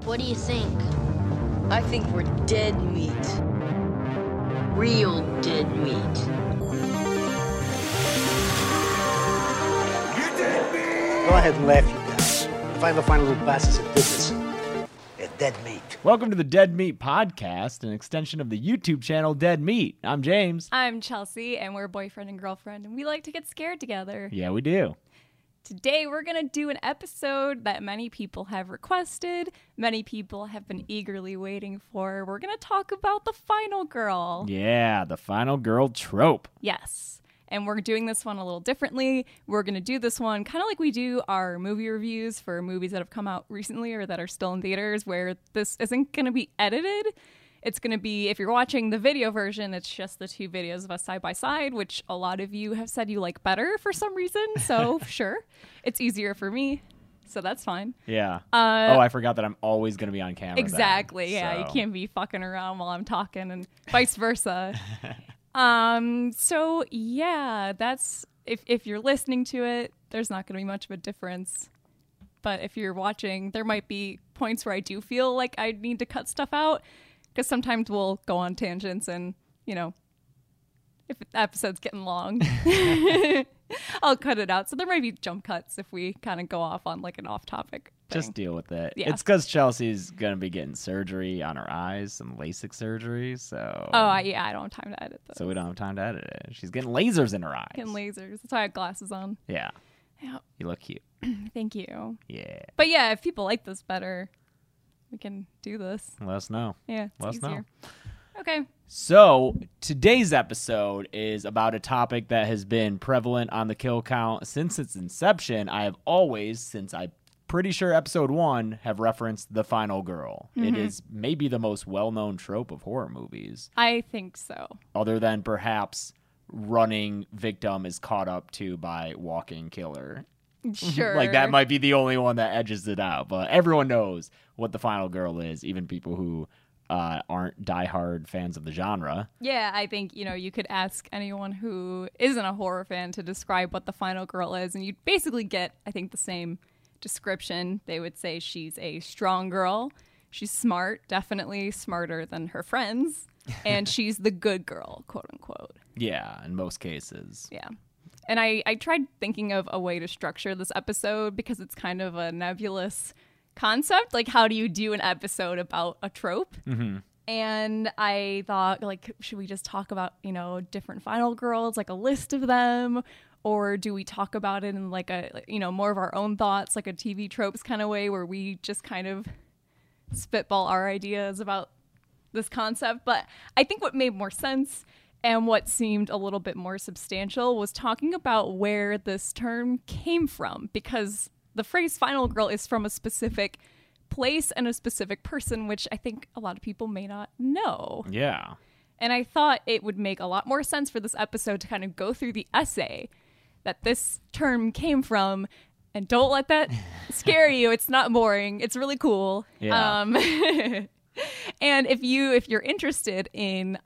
What do you think? I think we're dead meat. Real dead meat. You dead meat! Go ahead and laugh, you guys. If I ever find a little bastards that did this, they're dead meat. Welcome to the Dead Meat Podcast, an extension of the YouTube channel Dead Meat. I'm James. I'm Chelsea, and we're boyfriend and girlfriend, and we like to get scared together. Yeah, we do. Today, we're going to do an episode that many people have requested, many people have been eagerly waiting for. We're going to talk about the final girl. Yeah, the final girl trope. Yes. And we're doing this one a little differently. We're going to do this one kind of like we do our movie reviews for movies that have come out recently or that are still in theaters, where this isn't going to be edited. It's going to be, if you're watching the video version, it's just the two videos of us side by side, which a lot of you have said you like better for some reason. So sure, it's easier for me. So that's fine. Yeah. I forgot that I'm always going to be on camera. Exactly. Then, Yeah. so. You can't be fucking around while I'm talking and vice versa. So yeah, that's, if you're listening to it, there's not going to be much of a difference. But if you're watching, there might be points where I do feel like I need to cut stuff out. Because sometimes we'll go on tangents and, you know, if the episode's getting long, I'll cut it out. So there might be jump cuts if we kind of go off on like an off-topic thing. Just deal with it. Yeah. It's because Chelsea's going to be getting surgery on her eyes, some LASIK surgery, so... I don't have time to edit those. So we don't have time to edit it. She's getting lasers in her eyes. Getting lasers. That's why I have glasses on. Yeah. Yeah. You look cute. Thank you. Yeah. But yeah, if people like this better, we can do this. Let us know. Yeah, it's Let us easier. know. Okay. So, today's episode is about a topic that has been prevalent on the kill count since its inception. I have always, since I'm pretty sure episode 1, have referenced the final girl. It is maybe the most well-known trope of horror movies. I think so. Other than perhaps running victim is caught up to by walking killer. Sure. Like, that might be the only one that edges it out. But everyone knows what the final girl is, even people who aren't diehard fans of the genre. Yeah, I think, you could ask anyone who isn't a horror fan to describe what the final girl is, and you'd basically get, I think, the same description. They would say she's a strong girl. She's smart, definitely smarter than her friends, and she's the good girl, quote unquote. Yeah, in most cases. Yeah. And I tried thinking of a way to structure this episode because it's kind of a nebulous concept. Like, how do you do an episode about a trope? Mm-hmm. And I thought, like, should we just talk about, different final girls, like a list of them? Or do we talk about it in like a, more of our own thoughts, like a TV tropes kind of way where we just kind of spitball our ideas about this concept? But I think what made more sense and what seemed a little bit more substantial was talking about where this term came from, because the phrase final girl is from a specific place and a specific person, which I think a lot of people may not know. Yeah. And I thought it would make a lot more sense for this episode to kind of go through the essay that this term came from. And don't let that scare you. It's not boring. It's really cool. Yeah. And if you're interested in,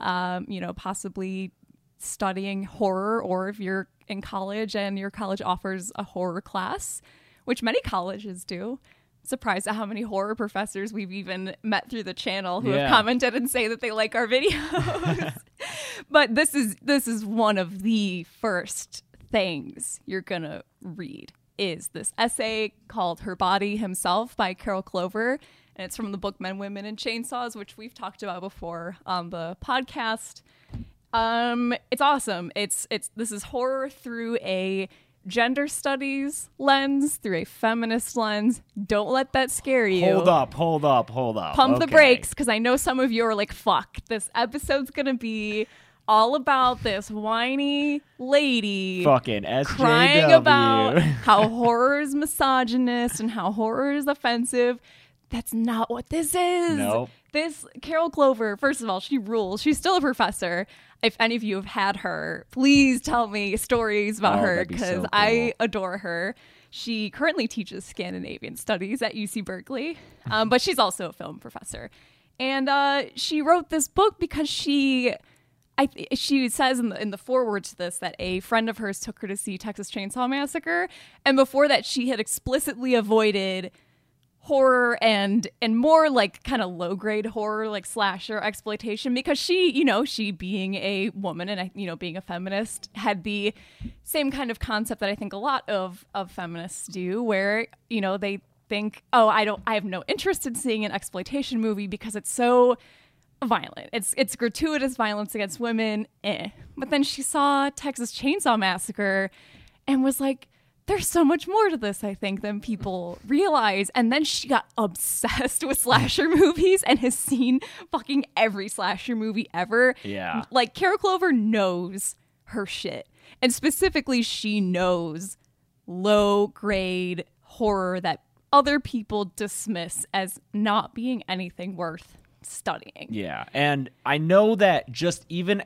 possibly studying horror, or if you're in college and your college offers a horror class, which many colleges do, surprised at how many horror professors we've even met through the channel who have commented and say that they like our videos. But this is one of the first things you're gonna read is this essay called Her Body Himself by Carol Clover. And it's from the book Men, Women, and Chainsaws, which we've talked about before on the podcast. It's awesome. This is horror through a gender studies lens, through a feminist lens. Don't let that scare you. Hold up. Pump the brakes, because I know some of you are like, fuck, this episode's gonna be all about this whiny lady Fucking SJW. crying about how horror is misogynist and how horror is offensive. That's not what this is. Nope. This Carol Clover, first of all, she rules. She's still a professor. If any of you have had her, please tell me stories about her, that'd be because so cool. I adore her. She currently teaches Scandinavian studies at UC Berkeley, but she's also a film professor. And she wrote this book because she says in the foreword to this that a friend of hers took her to see Texas Chainsaw Massacre, and before that she had explicitly avoided horror and more like kind of low grade horror, like slasher exploitation, because she being a woman and being a feminist had the same kind of concept that I think a lot of feminists do, where they think, oh, I have no interest in seeing an exploitation movie because it's so violent. It's gratuitous violence against women. But then she saw Texas Chainsaw Massacre and was like, there's so much more to this, I think, than people realize. And then she got obsessed with slasher movies and has seen fucking every slasher movie ever. Yeah. Like, Carol Clover knows her shit. And specifically, she knows low-grade horror that other people dismiss as not being anything worth studying. Yeah. And I know that just even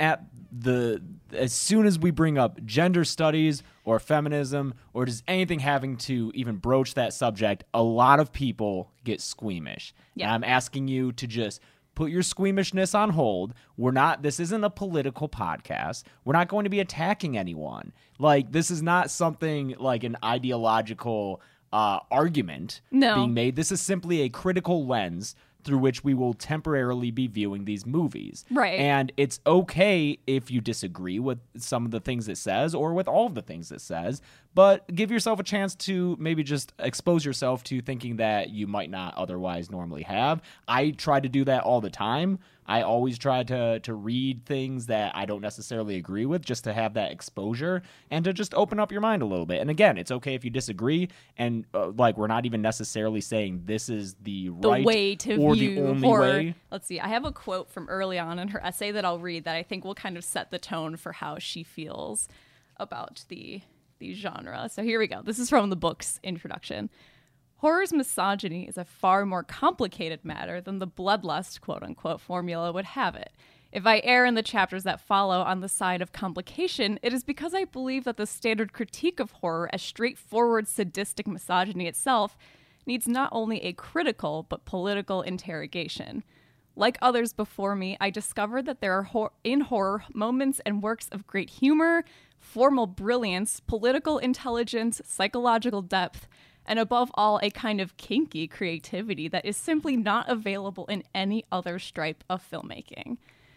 as soon as we bring up gender studies or feminism or just anything having to even broach that subject, a lot of people get squeamish. Yeah. And I'm asking you to just put your squeamishness on hold. This isn't a political podcast. We're not going to be attacking anyone. Like, this is not something like an ideological argument being made. This is simply a critical lens through which we will temporarily be viewing these movies. Right. And it's okay if you disagree with some of the things it says or with all of the things it says, but give yourself a chance to maybe just expose yourself to thinking that you might not otherwise normally have. I try to do that all the time. I always try to read things that I don't necessarily agree with, just to have that exposure and to just open up your mind a little bit. And again, it's okay if you disagree, and we're not even necessarily saying this is the right way to or view the only horror. way. Let's see. I have a quote from early on in her essay that I'll read that I think will kind of set the tone for how she feels about the genre. So here we go. This is from the book's introduction. Horror's misogyny is a far more complicated matter than the bloodlust, quote-unquote, formula would have it. If I err in the chapters that follow on the side of complication, it is because I believe that the standard critique of horror as straightforward sadistic misogyny itself needs not only a critical but political interrogation. Like others before me, I discovered that there are in horror moments and works of great humor, formal brilliance, political intelligence, psychological depth, and above all, a kind of kinky creativity that is simply not available in any other stripe of filmmaking.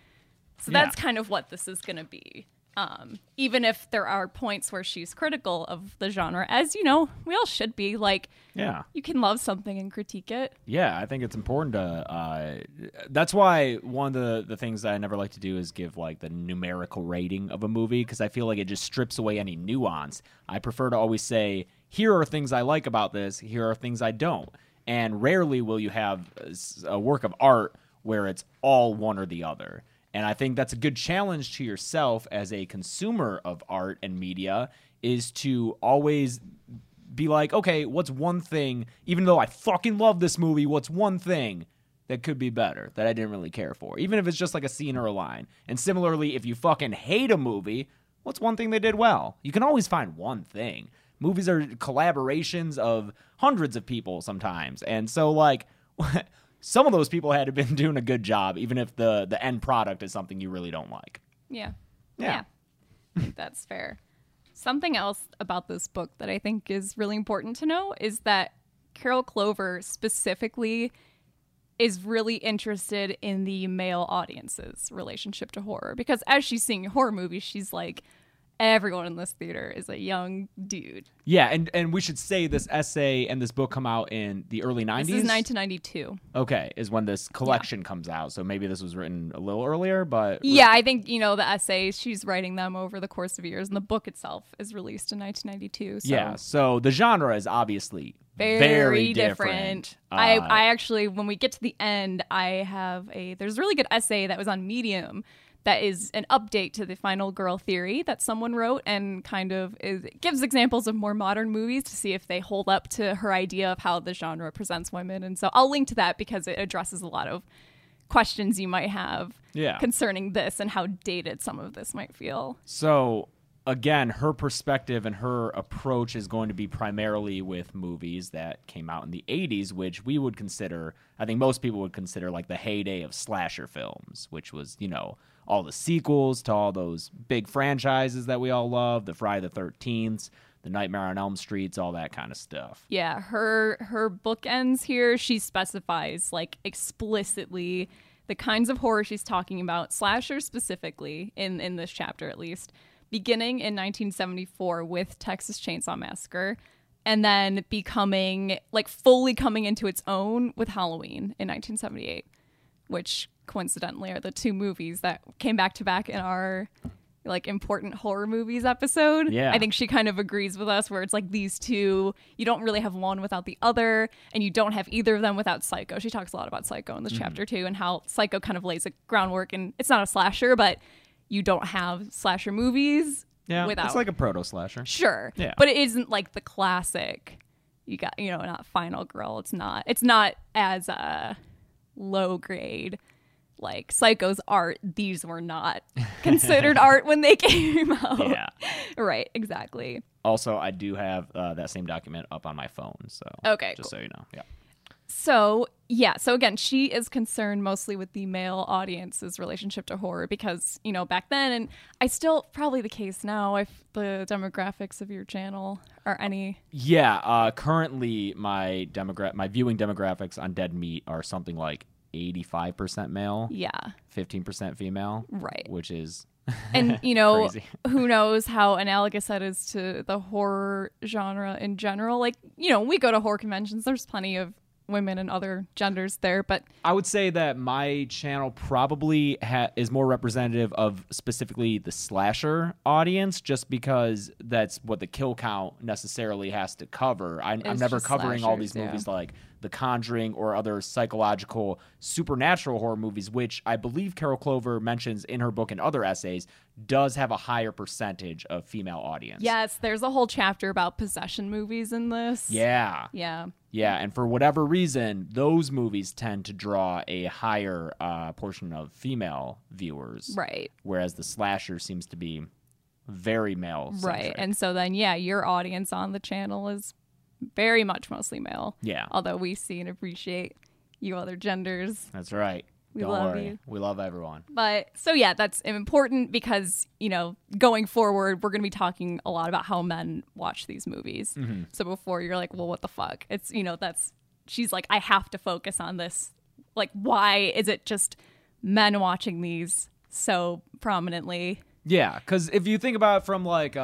So that's kind of what this is going to be. Even if there are points where she's critical of the genre, as we all should be. Like, you can love something and critique it. Yeah, I think it's important to. That's why one of the things that I never like to do is give like the numerical rating of a movie, because I feel like it just strips away any nuance. I prefer to always say, here are things I like about this, here are things I don't. And rarely will you have a work of art where it's all one or the other. And I think that's a good challenge to yourself as a consumer of art and media, is to always be like, okay, what's one thing, even though I fucking love this movie, what's one thing that could be better that I didn't really care for? Even if it's just like a scene or a line. And similarly, if you fucking hate a movie, what's one thing they did well? You can always find one thing. Movies are collaborations of hundreds of people sometimes. And so, like, some of those people had to have been doing a good job, even if the end product is something you really don't like. Yeah. Yeah. I think that's fair. Something else about this book that I think is really important to know is that Carol Clover specifically is really interested in the male audience's relationship to horror. Because as she's seeing horror movies, she's like, everyone in this theater is a young dude. Yeah, and we should say this essay and this book come out in the early 90s? This is 1992. Okay, is when this collection comes out. So maybe this was written a little earlier, but... Yeah, I think, the essays, she's writing them over the course of years, and the book itself is released in 1992. So. Yeah, so the genre is obviously very different. I actually, when we get to the end, there's a really good essay that was on Medium that is an update to the Final Girl theory that someone wrote, and kind of gives examples of more modern movies to see if they hold up to her idea of how the genre presents women. And so I'll link to that because it addresses a lot of questions you might have concerning this and how dated some of this might feel. So again, her perspective and her approach is going to be primarily with movies that came out in the 80s, which we would consider, I think most people would consider, like the heyday of slasher films, which was, all the sequels to all those big franchises that we all love, the Friday the 13th, the Nightmare on Elm Streets, all that kind of stuff. Yeah, her bookends here, she specifies like explicitly the kinds of horror she's talking about, slasher specifically, in this chapter at least, beginning in 1974 with Texas Chainsaw Massacre, and then becoming, like, fully coming into its own with Halloween in 1978, which coincidentally are the two movies that came back to back in our, like, important horror movies episode. Yeah. I think she kind of agrees with us where it's like these two, you don't really have one without the other, and you don't have either of them without Psycho. She talks a lot about Psycho in this chapter too, and how Psycho kind of lays a groundwork, and it's not a slasher, but you don't have slasher movies without. It's like a proto-slasher. Sure. Yeah. But it isn't like the classic, you got, not Final Girl. It's not as low grade like Psycho's art. These were not considered art when they came out. Yeah. Right, exactly. Also, I do have that same document up on my phone. So Okay, just cool. so you know. Yeah. So again, she is concerned mostly with the male audience's relationship to horror because, back then, and I still, probably the case now, if the demographics of your channel are any. Yeah. Currently, my viewing demographics on Dead Meat are something like 85% male, Yeah. 15% female. Right. Which is And, crazy. who knows how analogous that is to the horror genre in general. Like, we go to horror conventions. There's plenty of women and other genders there, but I would say that my channel probably is more representative of specifically the slasher audience, just because that's what the kill count necessarily has to cover. I'm never just covering all these slashers, movies like The Conjuring or other psychological supernatural horror movies, which I believe Carol Clover mentions in her book and other essays does have a higher percentage of female audience. yes, there's a whole chapter about possession movies in this. Yeah. Yeah. And for whatever reason, those movies tend to draw a higher portion of female viewers. Right. Whereas the slasher seems to be very male. Right. And so then, your audience on the channel is very much mostly male. Yeah. Although we see and appreciate you other genders. That's right. We Don't love worry. you. We love everyone. But so that's important because, going forward, we're going to be talking a lot about how men watch these movies. Mm-hmm. So before you're like, well, what the fuck? It's, she's like, I have to focus on this. Like, why is it just men watching these so prominently? Yeah, because if you think about it from like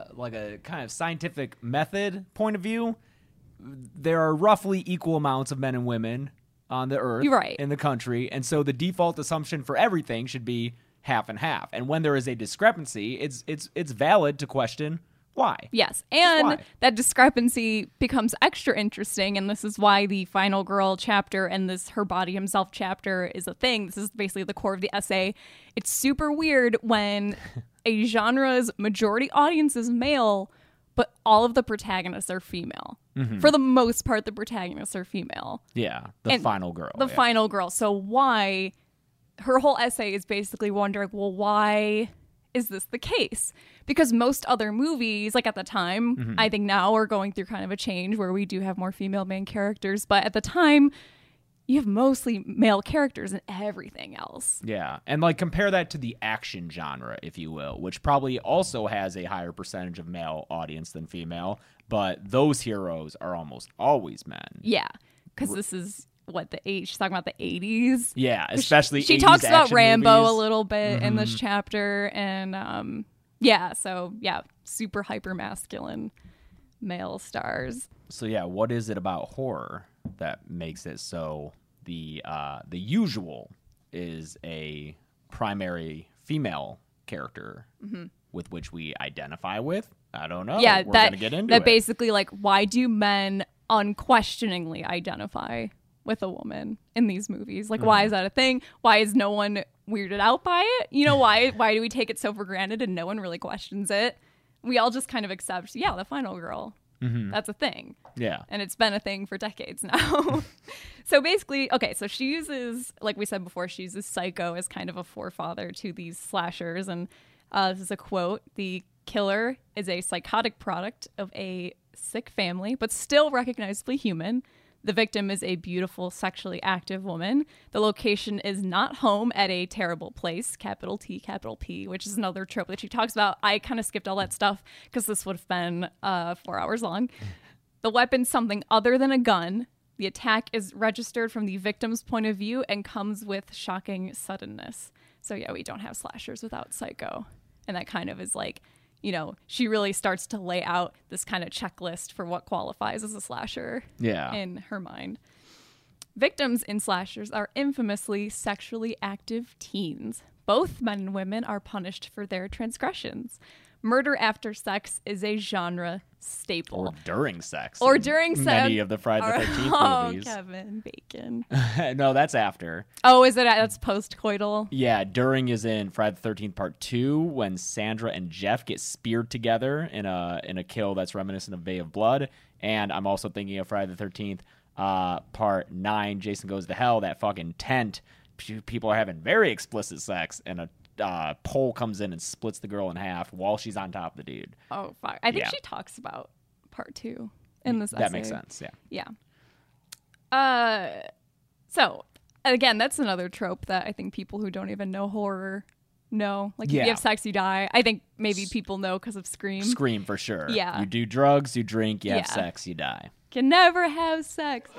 a kind of scientific method point of view, there are roughly equal amounts of men and women on the earth, You're right. in the country, and so the default assumption for everything should be half and half. And when there is a discrepancy, it's valid to question why. Yes, and why. that discrepancy becomes extra interesting, and this is why the Final Girl chapter and this Her Body Himself chapter is a thing. This is basically the core of the essay. It's super weird when a genre's majority audience is male, but all of the protagonists are female. Mm-hmm. For the most part, the protagonists are female. Yeah, the And final girl. The yeah. final girl. So why? Her whole essay is basically wondering, well, why is this the case? Because most other movies, like at the time, Mm-hmm. I think now we're going through kind of a change where we do have more female main characters. But at the time, you have mostly male characters in everything else. Yeah, and like compare that to the action genre, if you will, which probably also has a higher percentage of male audience than female, but those heroes are almost always men. Yeah, because this is what the age. She's talking about the 80s. Yeah, especially She 80s talks about action Rambo movies. a little bit in this chapter, and super hyper masculine male stars. So yeah, what is it about horror that makes it so the usual is a primary female character with which we identify with? I don't know. Yeah, We're that gonna get into that it. basically, like, why do men unquestioningly identify with a woman in these movies? Like, why is that a thing? Why is no one weirded out by it? Why do we take it so for granted and no one really questions it? We all just kind of accept, the final girl. That's a thing. Yeah. And it's been a thing for decades now. So basically, so she uses, like we said before, she uses Psycho as kind of a forefather to these slashers. And this is a quote: "The killer is a psychotic product of a sick family, but still recognizably human. The victim is a beautiful, sexually active woman. The location is not home at a terrible place, capital T, capital P, which is another trope that she talks about. I kind of skipped all that stuff because this would have been 4 hours long. The weapon's something other than a gun. The attack is registered from the victim's point of view and comes with shocking suddenness. So yeah, we don't have slashers without Psycho. And that kind of is like, you know, she really starts to lay out this kind of checklist for what qualifies as a slasher in her mind. Victims in slashers are infamously sexually active teens. Both men and women are punished for their transgressions. Murder after sex is a genre staple. Or during sex. Or during sex. Many of the Friday the 13th movies. Oh, Kevin Bacon. No, that's after. Oh, is it? That's post-coital? Yeah, during is in Friday the 13th Part 2 when Sandra and Jeff get speared together in a kill that's reminiscent of Bay of Blood. And I'm also thinking of Friday the 13th Part 9, Jason Goes to Hell, that fucking tent. People are having very explicit sex, and a pole comes in and splits the girl in half while she's on top of the dude. Oh, fuck. I think she talks about Part 2 in this essay. That makes sense, yeah. Yeah. So, again, that's another trope that I think people who don't even know horror know. Like, if you have sex, you die. I think maybe people know because of Scream. Scream, for sure. Yeah. You do drugs, you drink, you have sex, you die. Can never have sex.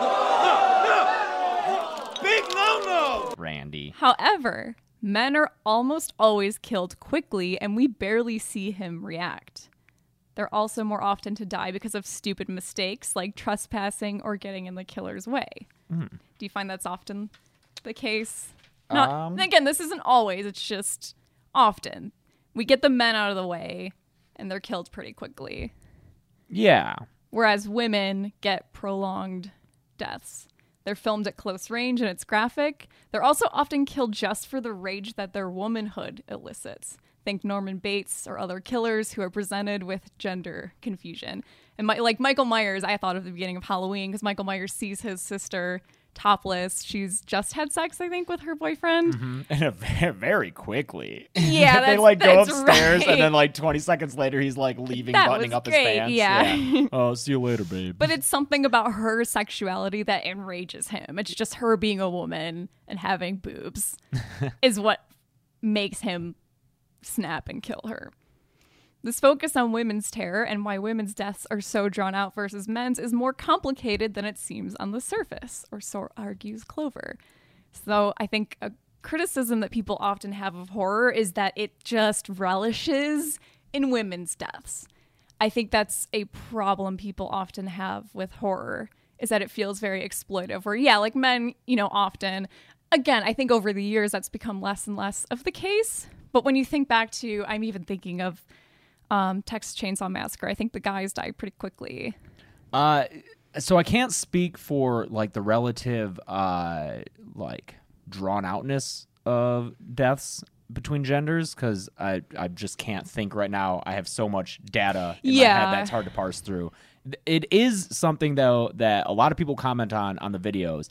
Big no-no! Randy. However, men are almost always killed quickly, and we barely see him react. They're also more often to die because of stupid mistakes like trespassing or getting in the killer's way. Do you find that's often the case? Again, this isn't always, it's just often. We get the men out of the way, and they're killed pretty quickly. Yeah. Whereas women get prolonged deaths. They're filmed at close range and it's graphic. They're also often killed just for the rage that their womanhood elicits. Think Norman Bates or other killers who are presented with gender confusion. And like Michael Myers, I thought of the beginning of Halloween because Michael Myers sees his sister topless. She's just had sex, I think, with her boyfriend. And very quickly. Yeah, they like go that's upstairs right. and then like 20 seconds later he's like leaving, That buttoning was up great, his pants. yeah. Oh, see you later, babe. But it's something about her sexuality that enrages him. It's just her being a woman and having boobs is what makes him snap and kill her. This focus on women's terror and why women's deaths are so drawn out versus men's is more complicated than it seems on the surface, or so argues Clover. So I think a criticism that people often have of horror is that it just relishes in women's deaths. I think that's a problem people often have with horror, is that it feels very exploitive, where, yeah, like men, you know, often, again, I think over the years that's become less and less of the case. But when you think back to, I'm even thinking of Texas Chainsaw Massacre, I think the guys died pretty quickly. So I can't speak for like the relative like drawn outness of deaths between genders because I just can't think right now. I have so much data in my head that's hard to parse through. It is something though that a lot of people comment on the videos.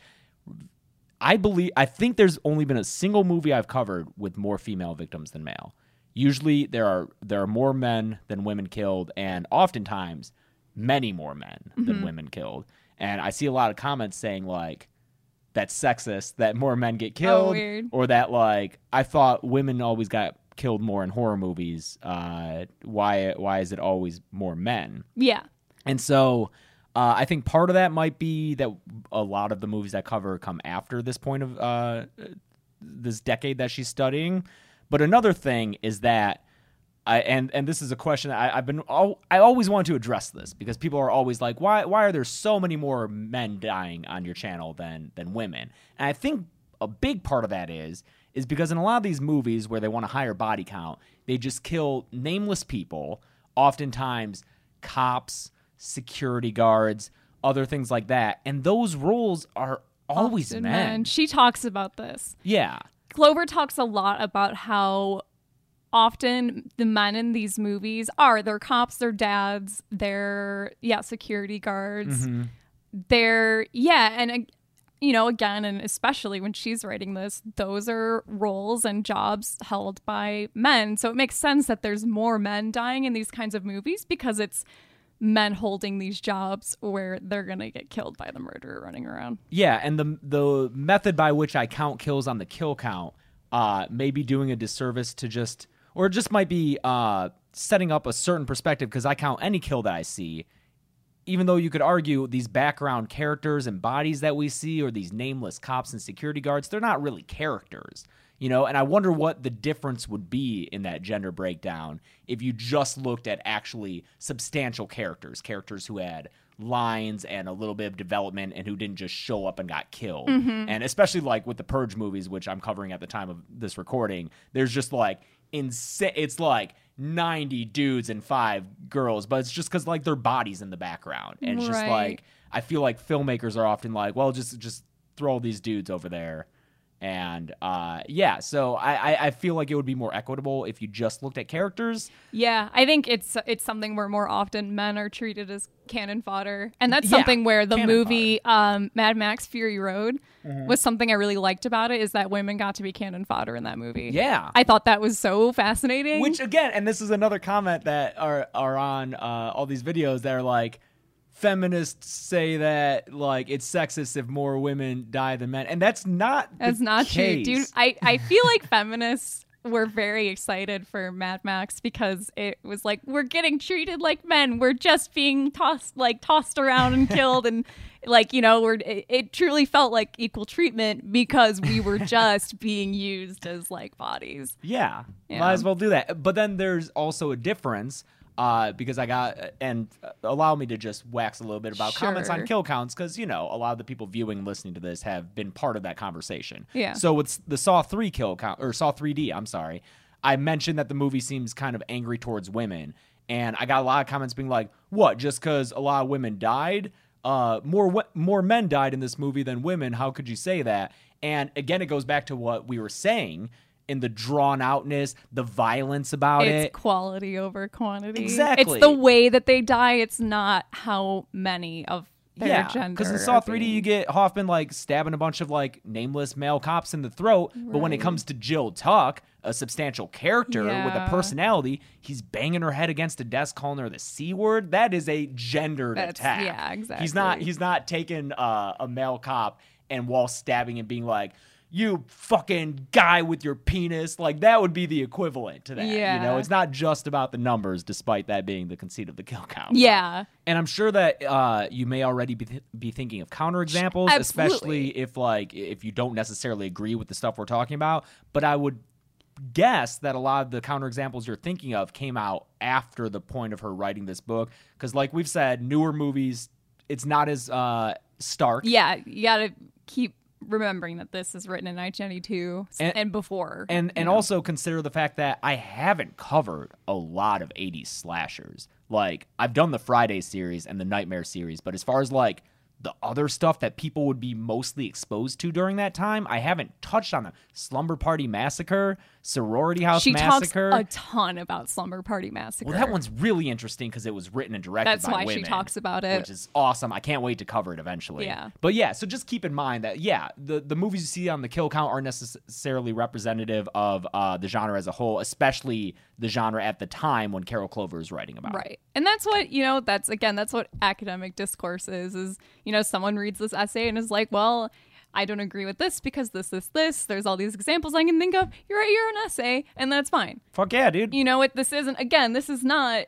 I think there's only been a single movie I've covered with more female victims than male. Usually there are more men than women killed, and oftentimes many more men than women killed. And I see a lot of comments saying like that's sexist, that more men get killed, or that like I thought women always got killed more in horror movies. Why is it always more men? Yeah. And so I think part of that might be that a lot of the movies I cover come after this point of this decade that she's studying. But another thing is that, and this is a question I always want to address this because people are always like, why are there so many more men dying on your channel than women? And I think a big part of that is because in a lot of these movies where they want a higher body count, they just kill nameless people, oftentimes cops, security guards, other things like that. And those roles are always Often men. She talks about this. Yeah. Clover talks a lot about how often the men in these movies they're cops, they're dads, they're security guards. They're and you know, again, and especially when she's writing this, those are roles and jobs held by men. So it makes sense that there's more men dying in these kinds of movies because it's men holding these jobs where they're gonna get killed by the murderer running around. Yeah, and the method by which I count kills on the kill count may be doing a disservice to just, or it just might be setting up a certain perspective, because I count any kill that I see, even though you could argue these background characters and bodies that we see, or these nameless cops and security guards, they're not really characters, you know? And I wonder what the difference would be in that gender breakdown if you just looked at actually substantial characters who had lines and a little bit of development and who didn't just show up and got killed. And especially like with the Purge movies, which I'm covering at the time of this recording, there's just like it's like 90 dudes and 5 girls, but it's just because like their bodies in the background, and it's just like I feel like filmmakers are often like, well, just throw all these dudes over there. And so I feel like it would be more equitable if you just looked at characters. Yeah, I think it's something where more often men are treated as cannon fodder. And that's something where the movie Mad Max Fury Road was something I really liked about it, is that women got to be cannon fodder in that movie. Yeah. I thought that was so fascinating. Which, again, and this is another comment that are on all these videos that are like, feminists say that like it's sexist if more women die than men, and that's not true, dude. I feel like feminists were very excited for Mad Max because it was like, we're getting treated like men, we're just being tossed around and killed, and like, you know, it truly felt like equal treatment because we were just being used as like bodies. Yeah, might as well do that. But then there's also a difference. Because I got, and allow me to just wax a little bit about comments on kill counts, because, you know, a lot of the people viewing and listening to this have been part of that conversation. Yeah. So with the Saw 3 kill count, or Saw 3D, I'm sorry, I mentioned that the movie seems kind of angry towards women, and I got a lot of comments being like, what, just because a lot of women died? More men died in this movie than women. How could you say that? And again, it goes back to what we were saying, in the drawn outness, the violence about it. It's quality over quantity. Exactly. It's the way that they die. It's not how many of their gender. Because in Saw 3D, you get Hoffman like stabbing a bunch of like nameless male cops in the throat. Right. But when it comes to Jill Tuck, a substantial character with a personality, he's banging her head against a desk, calling her the C word. That is a gendered attack. Yeah, exactly. He's not taking a male cop and while stabbing and being like, you fucking guy with your penis. Like, that would be the equivalent to that. Yeah. You know, it's not just about the numbers, despite that being the conceit of the kill count. Yeah. And I'm sure that you may already be thinking of counterexamples, especially if you don't necessarily agree with the stuff we're talking about. But I would guess that a lot of the counterexamples you're thinking of came out after the point of her writing this book. Because like we've said, newer movies, it's not as stark. Yeah, you got to keep remembering that this is written in 1992 and before. And also consider the fact that I haven't covered a lot of 80s slashers. Like, I've done the Friday series and the Nightmare series, but as far as like the other stuff that people would be mostly exposed to during that time, I haven't touched on them. Slumber Party Massacre, Sorority House Massacre. She talks a ton about Slumber Party Massacre. Well, that one's really interesting because it was written and directed by women. That's why she talks about it. Which is awesome. I can't wait to cover it eventually. Yeah. But yeah, so just keep in mind that, the movies you see on the kill count aren't necessarily representative of the genre as a whole, especially the genre at the time when Carol Clover is writing about it. Right. And that's what, that's what academic discourse is, someone reads this essay and is like, well, I don't agree with this because this. There's all these examples I can think of. You're an essay, and that's fine. Fuck yeah, dude. This is not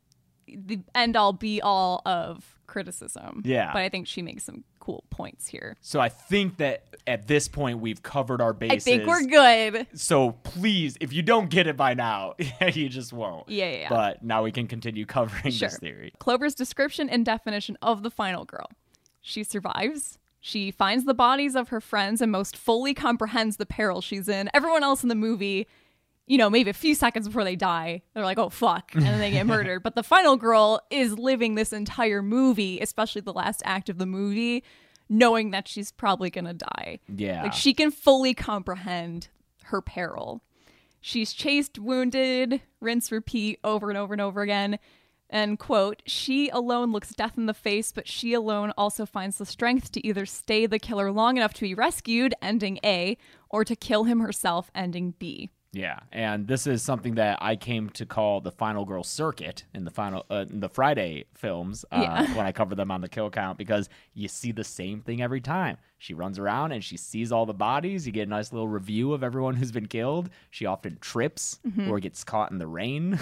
the end-all, be-all of criticism. Yeah. But I think she makes some cool points here. So I think that at this point we've covered our bases. I think we're good. So please, if you don't get it by now, you just won't. Yeah. But now we can continue covering this theory. Clover's description and definition of the final girl. She survives. She finds the bodies of her friends and most fully comprehends the peril she's in. Everyone else in the movie, maybe a few seconds before they die, they're like, oh, fuck, and then they get murdered. But the final girl is living this entire movie, especially the last act of the movie, knowing that she's probably going to die. Yeah. Like, she can fully comprehend her peril. She's chased, wounded, rinse, repeat over and over and over again. And, quote, she alone looks death in the face, but she alone also finds the strength to either stay the killer long enough to be rescued, ending A, or to kill him herself, ending B. Yeah, and this is something that I came to call the Final Girl circuit in the Friday films when I cover them on the kill count, because you see the same thing every time. She runs around and she sees all the bodies. You get a nice little review of everyone who's been killed. She often trips or gets caught in the rain.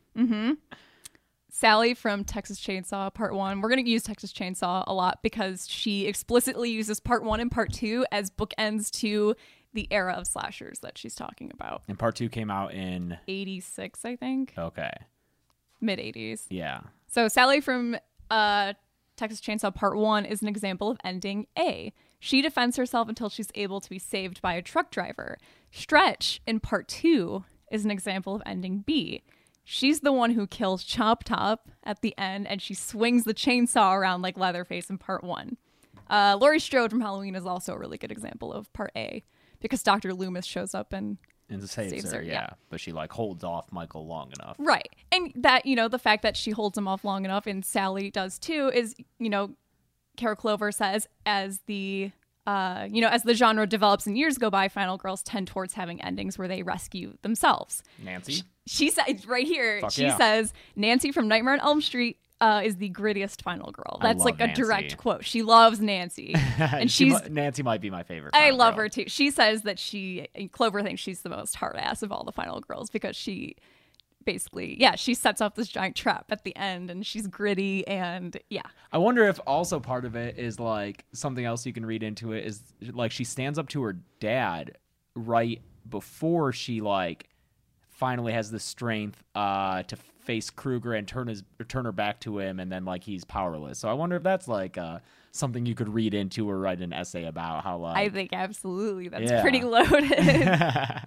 Sally from Texas Chainsaw Part 1. We're going to use Texas Chainsaw a lot because she explicitly uses Part 1 and Part 2 as bookends to the era of slashers that she's talking about. And Part 2 came out in 86, I think. Okay. Mid 80s. Yeah. So Sally from Texas Chainsaw Part 1 is an example of ending A. She defends herself until she's able to be saved by a truck driver. Stretch in Part 2 is an example of ending B. She's the one who kills Chop Top at the end, and she swings the chainsaw around like Leatherface in Part 1. Laurie Strode from Halloween is also a really good example of Part A, because Dr. Loomis shows up and saves her, yeah. But she holds off Michael long enough. Right. And that, the fact that she holds him off long enough, and Sally does too, is, Carol Clover says as the genre develops and years go by, final girls tend towards having endings where they rescue themselves. Nancy? She said right here, Fuck she yeah. says Nancy from Nightmare on Elm Street is the grittiest final girl. That's like a Nancy. direct quote. She loves Nancy. And Nancy might be my favorite. I love girl. her too. She says that Clover thinks she's the most hard ass of all the final girls because she basically, she sets up this giant trap at the end and she's gritty and I wonder if also part of it is like something else you can read into it is like she stands up to her dad right before she finally has the strength to face Krueger and turn her back to him, and then he's powerless. So I wonder if that's something you could read into or write an essay about how I think absolutely that's pretty loaded.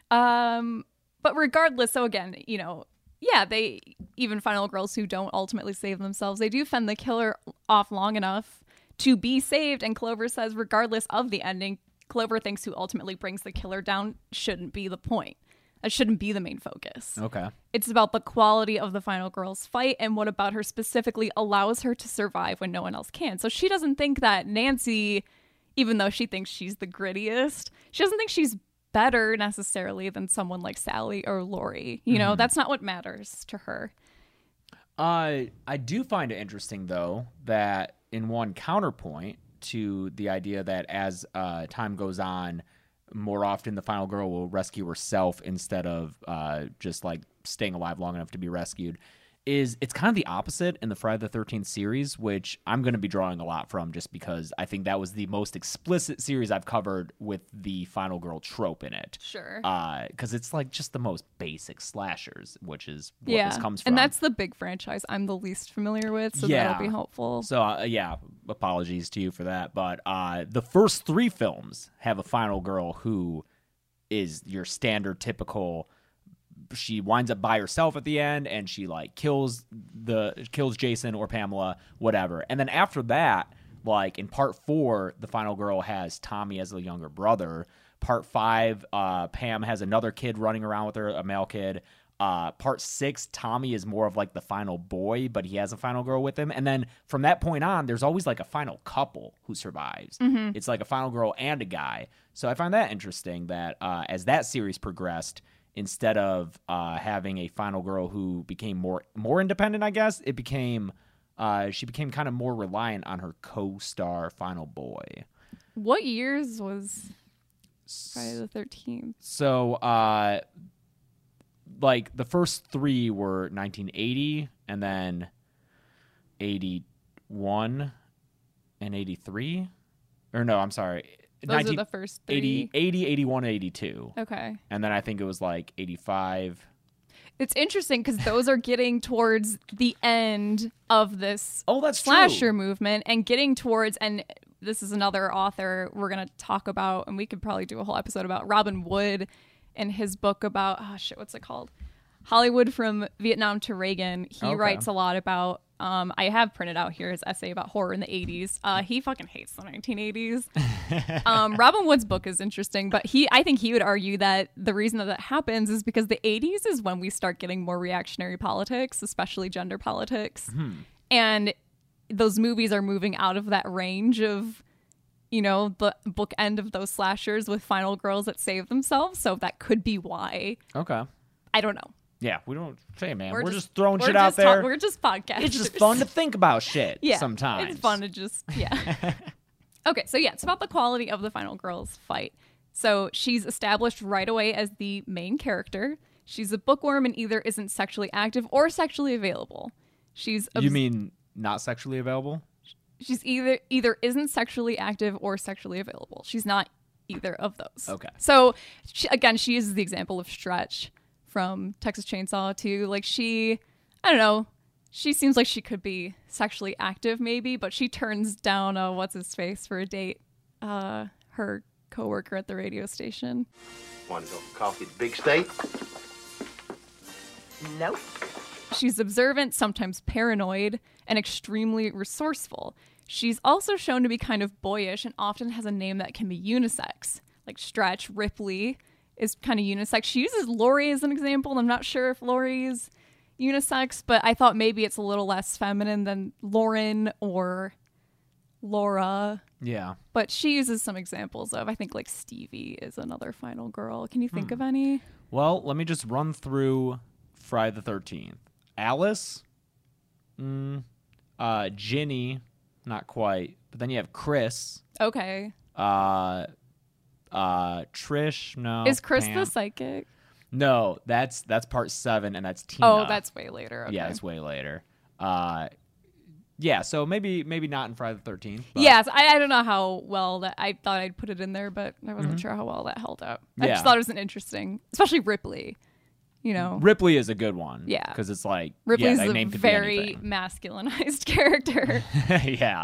But regardless, so again, they even final girls who don't ultimately save themselves, they do fend the killer off long enough to be saved. And Clover says, regardless of the ending, Clover thinks who ultimately brings the killer down shouldn't be the point. That shouldn't be the main focus. Okay. It's about the quality of the final girl's fight and what about her specifically allows her to survive when no one else can. So she doesn't think that Nancy, even though she thinks she's the grittiest, she doesn't think she's better necessarily than someone like Sally or Laurie. That's not what matters to her. I do find it interesting, though, that in one counterpoint to the idea that as time goes on, more often the final girl will rescue herself instead of just staying alive long enough to be rescued, is it's kind of the opposite in the Friday the 13th series, which I'm going to be drawing a lot from just because I think that was the most explicit series I've covered with the final girl trope in it. Sure. Because it's just the most basic slashers, which is what this comes from. And that's the big franchise I'm the least familiar with, so that'll be helpful. So, apologies to you for that. But the first three films have a final girl who is your standard typical. She winds up by herself at the end and she kills Jason or Pamela, whatever. And then after that, in part 4, the final girl has Tommy as a younger brother. Part 5, Pam has another kid running around with her, a male kid. Part 6, Tommy is more of the final boy, but he has a final girl with him. And then from that point on, there's always a final couple who survives. Mm-hmm. It's a final girl and a guy. So I find that interesting that as that series progressed, instead of having a final girl who became more independent, I guess, she became kind of more reliant on her co-star final boy. What years was Friday the 13th? So, the first 3 were 1980, and then 81 and 83. Or no, I'm sorry. Those are the first 3. 80, 81, 82. Okay. And then I think it was 85. It's interesting because those are getting towards the end of this slasher movement and getting towards, and this is another author we're going to talk about, and we could probably do a whole episode about Robin Wood and his book about, what's it called? Hollywood from Vietnam to Reagan. He writes a lot about, I have printed out here his essay about horror in the 80s. He fucking hates the 1980s. Robin Wood's book is interesting, but I think he would argue that the reason that happens is because the 80s is when we start getting more reactionary politics, especially gender politics. And those movies are moving out of that range of the bookend of those slashers with final girls that save themselves. So that could be why. Okay. I don't know. Yeah, we don't say, man. We're We're just throwing shit out just there. We're just podcasters. It's just fun to think about shit yeah, sometimes. It's fun to just, yeah. Okay, so yeah, it's about the quality of the final girls fight. So she's established right away as the main character. She's a bookworm and either isn't sexually active or sexually available. You mean not sexually available? She's either isn't sexually active or sexually available. She's not either of those. Okay. So she uses the example of Stretch from Texas Chainsaw 2. Like I don't know, she seems like she could be sexually active maybe, but she turns down what's his face for a date. Her coworker at the radio station. Want to go for coffee at the big state? Nope. She's observant, sometimes paranoid, and extremely resourceful. She's also shown to be kind of boyish and often has a name that can be unisex. Like Stretch, Ripley is kind of unisex. She uses Lori as an example, and I'm not sure if Lori is unisex, but I thought maybe it's a little less feminine than Lauren or Laura. Yeah. But she uses some examples of, I think, like Stevie is another final girl. Can you think of any? Well, let me just run through Friday the 13th. Alice, Ginny, not quite, but then you have Chris. Okay. Trish, no. Is Chris Pam. the psychic? No, that's part 7, and that's Tina. Oh, that's way later. Okay. Yeah, it's way later. Yeah, so maybe not in Friday the 13th. But Yes, I don't know how well that I thought I'd put it in there, but I wasn't sure how well that held up. I Yeah. just thought it was an interesting, especially Ripley. Ripley is a good one. Yeah. Because it's like, Ripley's that a name could very be anything. masculinized character. Yeah.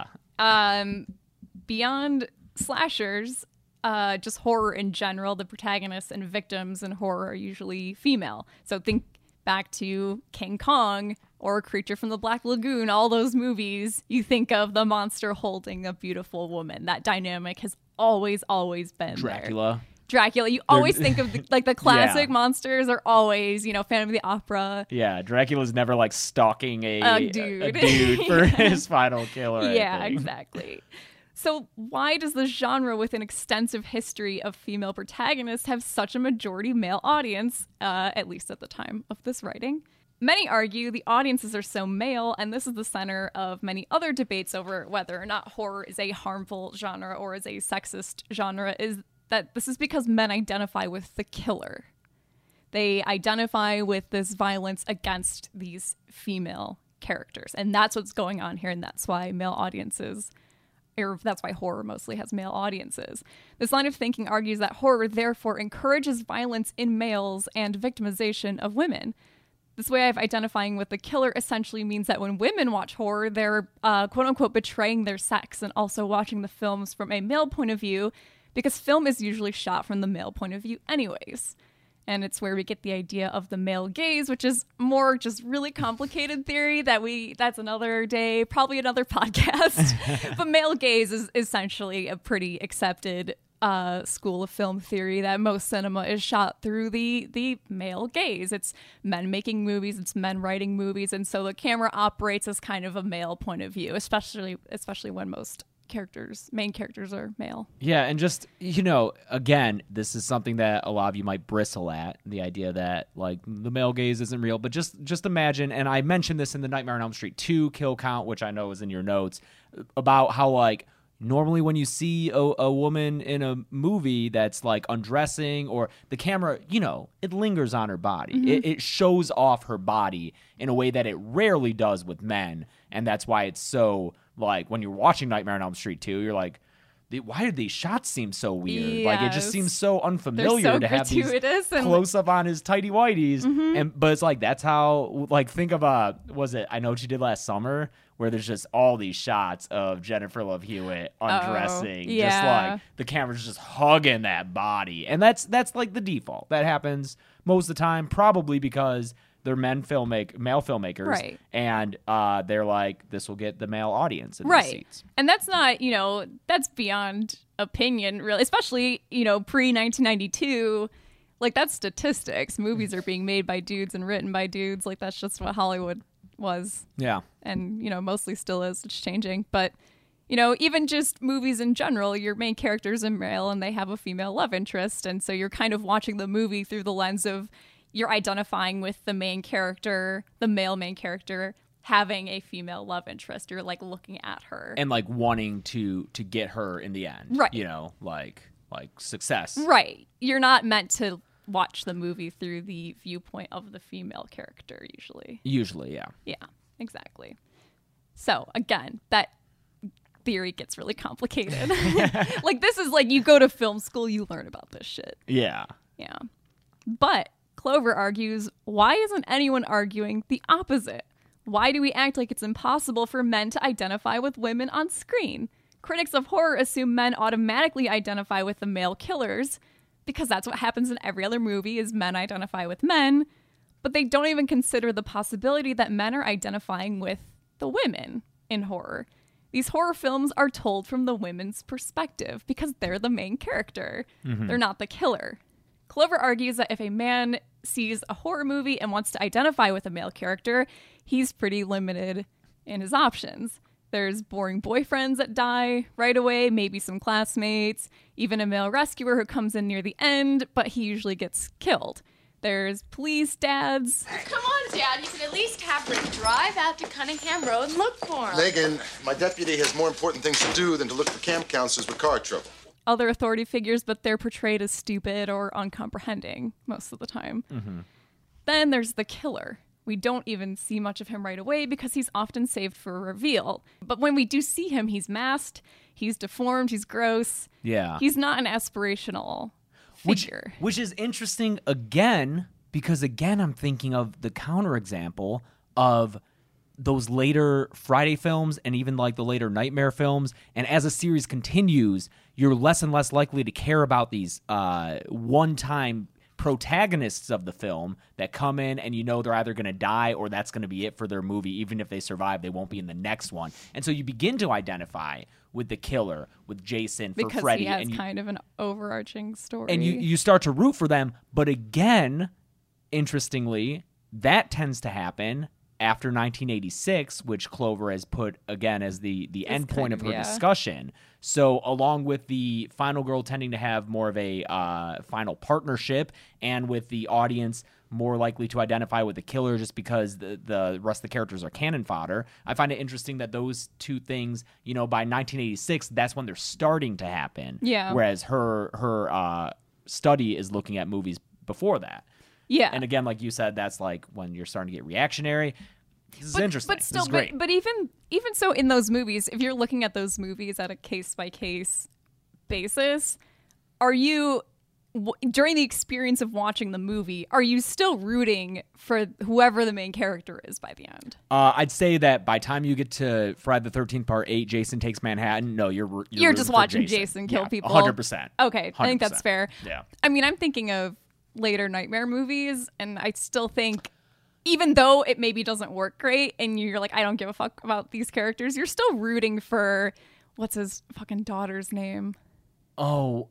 Beyond slashers, just horror in general, the protagonists and victims in horror are usually female. So think back to King Kong or Creature from the Black Lagoon, all those movies, you think of the monster holding a beautiful woman. That dynamic has always been Dracula. Dracula. You always think of the classic Yeah. monsters are always, Phantom of the Opera. Yeah, Dracula's never like stalking a dude. for his final kill or Yeah, anything. exactly. So why does the genre with an extensive history of female protagonists have such a majority male audience, at least at the time of this writing? Many argue the audiences are so male, and this is the center of many other debates over whether or not horror is a harmful genre or is a sexist genre, is that this is because men identify with the killer. They identify with this violence against these female characters. And that's what's going on here, and that's why male audiences, or that's why horror mostly has male audiences. This line of thinking argues that horror therefore encourages violence in males and victimization of women. This way of identifying with the killer essentially means that when women watch horror, they're quote-unquote betraying their sex and also watching the films from a male point of view, because film is usually shot from the male point of view anyways. And it's where we get the idea of the male gaze, which is more just really complicated theory that's another day, probably another podcast. But male gaze is essentially a pretty accepted school of film theory that most cinema is shot through the male gaze. It's men making movies, it's men writing movies, and so the camera operates as kind of a male point of view, especially when most main characters are male. Yeah, and just, again, this is something that a lot of you might bristle at, the idea that, like, the male gaze isn't real, but just imagine, and I mentioned this in the Nightmare on Elm Street 2 kill count, which I know is in your notes, about how, like, normally when you see a woman in a movie that's, like, undressing, or the camera, it lingers on her body. Mm-hmm. It shows off her body in a way that it rarely does with men, and that's why it's so... Like, when you're watching Nightmare on Elm Street 2, you're like, why do these shots seem so weird? Yes. Like, it just seems so unfamiliar so to have these and... close-up on his tighty whities. Mm-hmm. But it's like, that's how, like, think of, I Know What You Did Last Summer, where there's just all these shots of Jennifer Love Hewitt undressing. Yeah. Just like, the camera's just hugging that body. And that's like the default. That happens most of the time, probably because... they're male filmmakers, right? And they're like, this will get the male audience in right. the seats. And that's not, that's beyond opinion, really, especially, pre-1992. Like, that's statistics. Movies are being made by dudes and written by dudes. Like, that's just what Hollywood was. Yeah. And, mostly still is. It's changing. But Even just movies in general, your main character's a male and they have a female love interest. And so you're kind of watching the movie through the lens of you're identifying with the main character, the male main character, having a female love interest. You're like looking at her. And like wanting to get her in the end. Right. Like success. Right. You're not meant to watch the movie through the viewpoint of the female character usually. Usually, yeah. Yeah, exactly. So again, that theory gets really complicated. Like this is like you go to film school, you learn about this shit. Yeah. Yeah. But Clover argues, why isn't anyone arguing the opposite? Why do we act like it's impossible for men to identify with women on screen? Critics of horror assume men automatically identify with the male killers because that's what happens in every other movie is men identify with men, but they don't even consider the possibility that men are identifying with the women in horror. These horror films are told from the women's perspective because they're the main character. They're not the killer. Clover argues that if a man sees a horror movie and wants to identify with a male character, he's pretty limited in his options. There's boring boyfriends that die right away, maybe some classmates, even a male rescuer who comes in near the end, but he usually gets killed. There's police dads. Come on, Dad. You can at least have Rick drive out to Cunningham Road and look for him. Megan, my deputy has more important things to do than to look for camp counselors with car trouble. Other authority figures, but they're portrayed as stupid or uncomprehending most of the time. Then there's the killer. We don't even see much of him right away because he's often saved for a reveal. But when we do see him, he's masked, he's deformed, he's gross. Yeah. He's not an aspirational figure. Which is interesting again, because again, I'm thinking of the counterexample of those later Friday films and even like the later Nightmare films. And as a series continues, you're less and less likely to care about these one-time protagonists of the film that come in and they're either going to die or that's going to be it for their movie. Even if they survive, they won't be in the next one. And so you begin to identify with the killer, with Jason, for because Freddy. Because he has and kind of an overarching story. And you start to root for them. But again, interestingly, that tends to happen after 1986, which Clover has put, again, as the end point of her discussion. So along with the final girl tending to have more of a final partnership and with the audience more likely to identify with the killer just because the rest of the characters are cannon fodder, I find it interesting that those two things, by 1986, that's when they're starting to happen. Yeah. Whereas her study is looking at movies before that. Yeah. And again, like you said, that's like when you're starting to get reactionary. This is interesting. But still, this is great. But even so, in those movies, if you're looking at those movies at a case-by-case basis, are you, during the experience of watching the movie, are you still rooting for whoever the main character is by the end? I'd say that by the time you get to Friday the 13th Part 8, Jason Takes Manhattan, no, you're just watching Jason kill people. 100%. Okay, 100%. I think that's fair. Yeah. I mean, I'm thinking of later Nightmare movies, and I still think, even though it maybe doesn't work great and you're like, I don't give a fuck about these characters, you're still rooting for, what's his fucking daughter's name? Oh,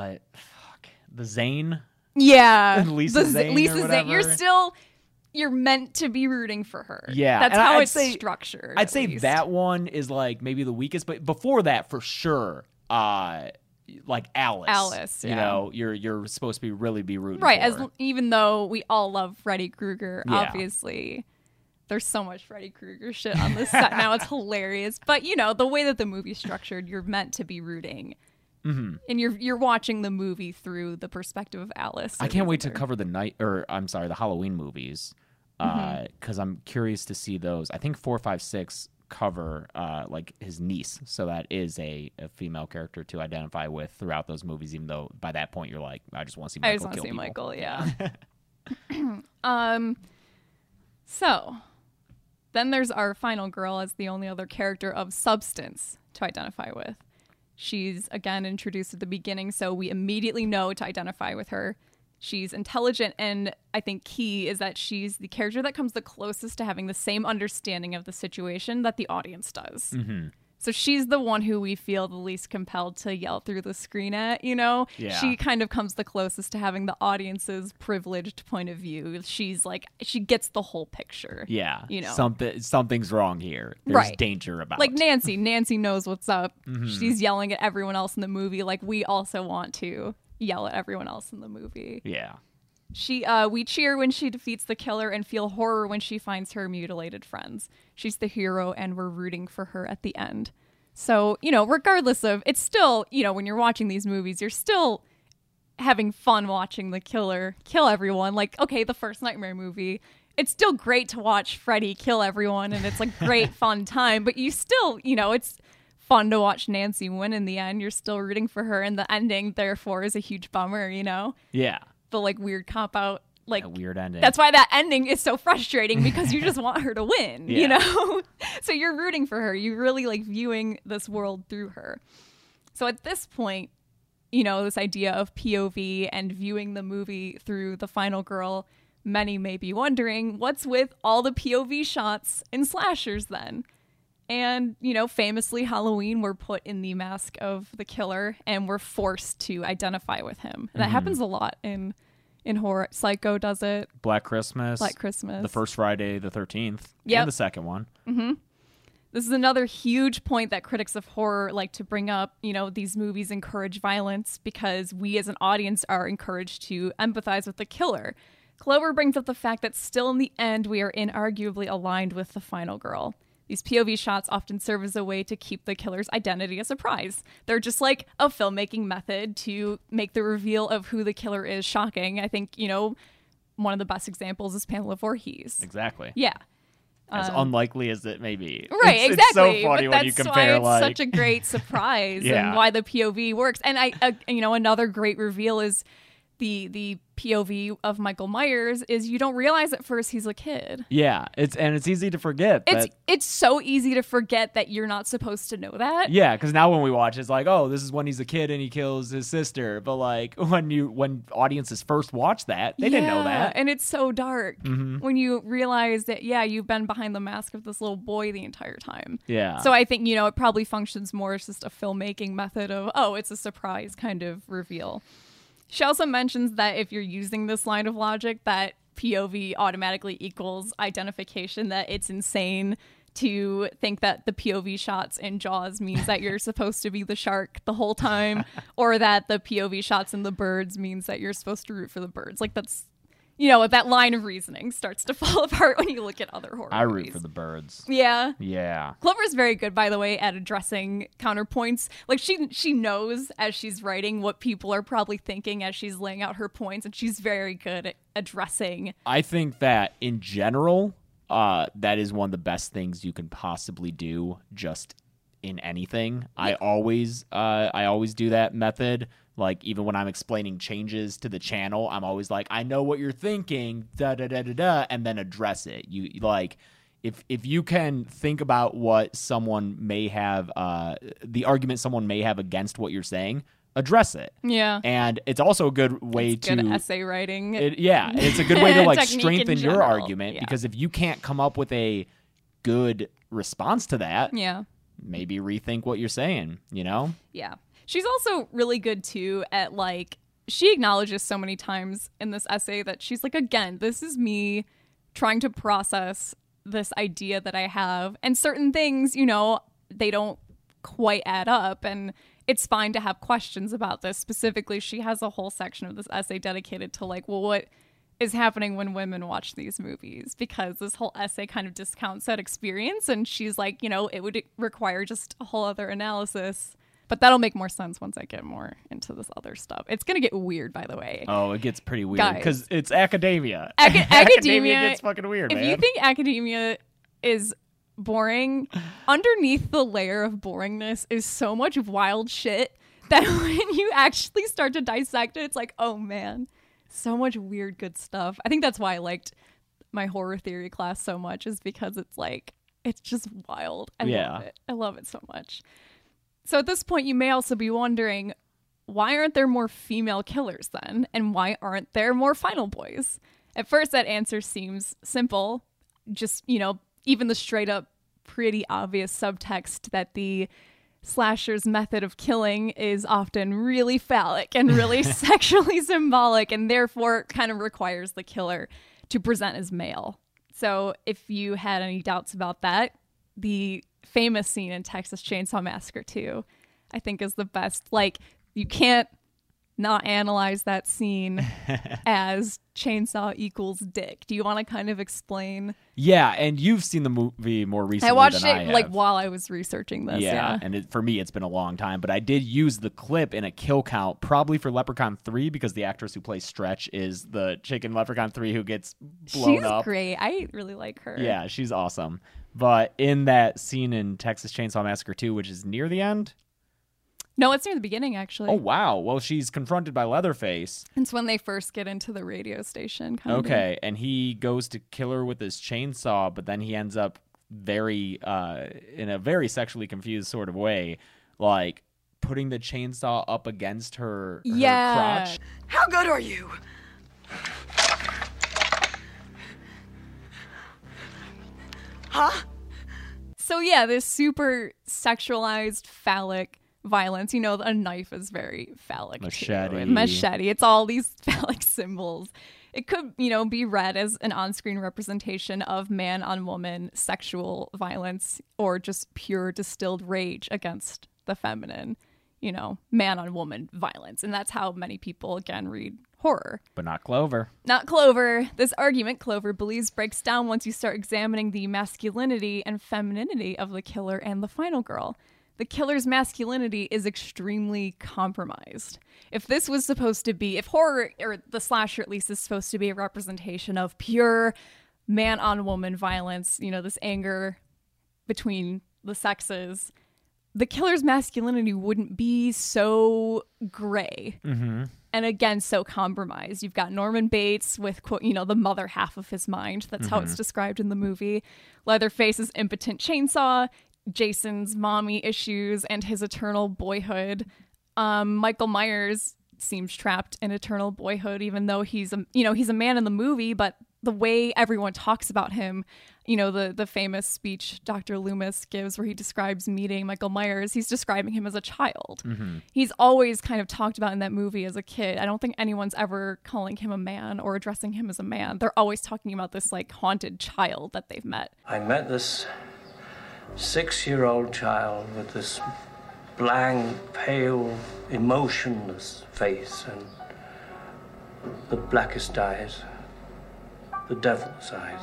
the Zane? Yeah. Lisa Zane or whatever. You're meant to be rooting for her. Yeah. That's how it's structured. I'd say that one is like maybe the weakest, but before that, for sure, like Alice, yeah. You're supposed to really be rooting right, for her. Even though we all love Freddy Krueger, Yeah. Obviously there's so much Freddy Krueger shit on this set now, it's hilarious. But the way that the movie's structured, you're meant to be rooting, and you're watching the movie through the perspective of Alice. I can't wait to cover the Halloween movies, because I'm curious to see those. I think 4, 5, 6 cover like his niece, so that is a female character to identify with throughout those movies, even though by that point you're like, I just want to see Michael kill people. Michael, yeah. So then there's our final girl as the only other character of substance to identify with. She's again introduced at the beginning, so we immediately know to identify with her. She's intelligent, and I think key is that she's the character that comes the closest to having the same understanding of the situation that the audience does. So she's the one who we feel the least compelled to yell through the screen at, you know? Yeah. She kind of comes the closest to having the audience's privileged point of view. She's like, she gets the whole picture. Yeah. You know? Something's wrong here. There's Right. danger about. Like Nancy knows what's up. She's yelling at everyone else in the movie. Like we also want to yell at everyone else in the movie. Yeah. We cheer when she defeats the killer and feel horror when she finds her mutilated friends. She's the hero and we're rooting for her at the end. So, you know, regardless of, it's still, you know, when you're watching these movies, you're still having fun watching the killer kill everyone. Like, okay, the first Nightmare movie, it's still great to watch Freddy kill everyone and it's like great fun time, but you still, you know, it's fun to watch Nancy win in the end. You're still rooting for her and the ending, therefore, is a huge bummer, you know? Yeah. The like weird cop out, like A weird ending. that's why that ending is so frustrating because you just want her to win, you Yeah. know? So you're rooting for her. You really like viewing this world through her. So at this point, you know, this idea of POV and viewing the movie through the final girl, many may be wondering, what's with all the POV shots in slashers then? And, you know, famously, Halloween, we're put in the mask of the killer and we're forced to identify with him. And that happens a lot in horror. Psycho does it. Black Christmas. Black Christmas. The first Friday the 13th. Yep. And the second one. This is another huge point that critics of horror like to bring up. You know, these movies encourage violence because we as an audience are encouraged to empathize with the killer. Clover brings up the fact that still in the end, we are inarguably aligned with the final girl. These POV shots often serve as a way to keep the killer's identity a surprise. They're just like a filmmaking method to make the reveal of who the killer is shocking. I think, you know, one of the best examples is Pamela Voorhees. Exactly. Yeah. As unlikely as it may be. Right, It's exactly. so funny but when you that's compare, why it's like... such a great surprise Yeah. and why the POV works. And you know, another great reveal is the POV of Michael Myers is you don't realize at first he's a kid. Yeah, it's easy to forget. It's so easy to forget that you're not supposed to know that. Yeah, because now when we watch, it's like, oh, this is when he's a kid and he kills his sister. But like when audiences first watch that, they didn't know that. And it's so dark when you realize that, yeah, you've been behind the mask of this little boy the entire time. Yeah. So I think, you know, it probably functions more as just a filmmaking method of, oh, it's a surprise kind of reveal. She also mentions that if you're using this line of logic, that POV automatically equals identification, that it's insane to think that the POV shots in Jaws means that you're supposed to be the shark the whole time, or that the POV shots in The Birds means that you're supposed to root for the birds. Like that's, you know, that line of reasoning starts to fall apart when you look at other horror I movies. root for the birds. Yeah. Yeah. Clover's very good, by the way, at addressing counterpoints. Like she knows as she's writing what people are probably thinking as she's laying out her points, and she's very good at addressing. I think that in general, that is one of the best things you can possibly do just in anything. I always do that method. Like, even when I'm explaining changes to the channel, I'm always like, I know what you're thinking, da-da-da-da-da, and then address it. You like, if you can think about what someone may have, the argument someone may have against what you're saying, address it. Yeah. And it's also a good way It's to... good essay writing. and it's a good way to, like, Technique in strengthen your general. argument, Yeah. because if you can't come up with a good response to that, Yeah. maybe rethink what you're saying, you know? Yeah. She's also really good, too, at, like, she acknowledges so many times in this essay that she's like, again, this is me trying to process this idea that I have. And certain things, you know, they don't quite add up. And it's fine to have questions about this. Specifically, she has a whole section of this essay dedicated to, like, well, what is happening when women watch these movies? Because this whole essay kind of discounts that experience. And she's like, you know, it would require just a whole other analysis. But that'll make more sense once I get more into this other stuff. It's going to get weird, by the way. Oh, it gets pretty weird Guys. because it's academia. Academia gets fucking weird, If man. you think academia is boring, underneath the layer of boringness is so much wild shit that when you actually start to dissect it, it's like, oh man, so much weird good stuff. I think that's why I liked my horror theory class so much, is because it's like, it's just wild. I love it. I love it so much. So at this point, you may also be wondering, why aren't there more female killers then? And why aren't there more final boys? At first, that answer seems simple. Just, you know, even the straight up pretty obvious subtext that the slasher's method of killing is often really phallic and really sexually symbolic, and therefore kind of requires the killer to present as male. So if you had any doubts about that, the famous scene in Texas Chainsaw Massacre 2, I think, is the best. Like, you can't not analyze that scene as chainsaw equals dick. Do you want to kind of explain? Yeah, and you've seen the movie more recently. I watched than it I have. like while I was researching this. Yeah. And for me, it's been a long time, but I did use the clip in a kill count, probably for Leprechaun 3, because the actress who plays Stretch is the chick in Leprechaun 3 who gets blown up. She's great. I really like her. Yeah, she's awesome. But in that scene in Texas Chainsaw Massacre 2, which is near the end. No, it's near the beginning, actually. Oh, wow. Well, she's confronted by Leatherface. It's when they first get into the radio station. Okay, and he goes to kill her with his chainsaw, but then he ends up in a very sexually confused sort of way, like putting the chainsaw up against her crotch. How good are you? Huh? So yeah, this super sexualized phallic violence. You know, a knife is very phallic. Machete. Too. Machete. It's all these phallic symbols. It could, be read as an on-screen representation of man on woman sexual violence, or just pure distilled rage against the feminine, man on woman violence. And that's how many people, again, read horror. But not Clover. Not Clover. This argument, Clover believes, breaks down once you start examining the masculinity and femininity of the killer and the final girl. The killer's masculinity is extremely compromised. If this was supposed to be, if horror, or the slasher at least, is supposed to be a representation of pure man-on-woman violence, this anger between the sexes, the killer's masculinity wouldn't be so gray. Mm-hmm. And again, so compromised. You've got Norman Bates with, quote, the mother half of his mind. That's how it's described in the movie. Leatherface's impotent chainsaw, Jason's mommy issues, and his eternal boyhood. Michael Myers seems trapped in eternal boyhood, even though he's a man in the movie, but the way everyone talks about him, the famous speech Dr. Loomis gives where he describes meeting Michael Myers, he's describing him as a child. Mm-hmm. He's always kind of talked about in that movie as a kid. I don't think anyone's ever calling him a man or addressing him as a man. They're always talking about this like haunted child that they've met. I met this 6-year-old child with this blank, pale, emotionless face and the blackest eyes, the devil's eyes.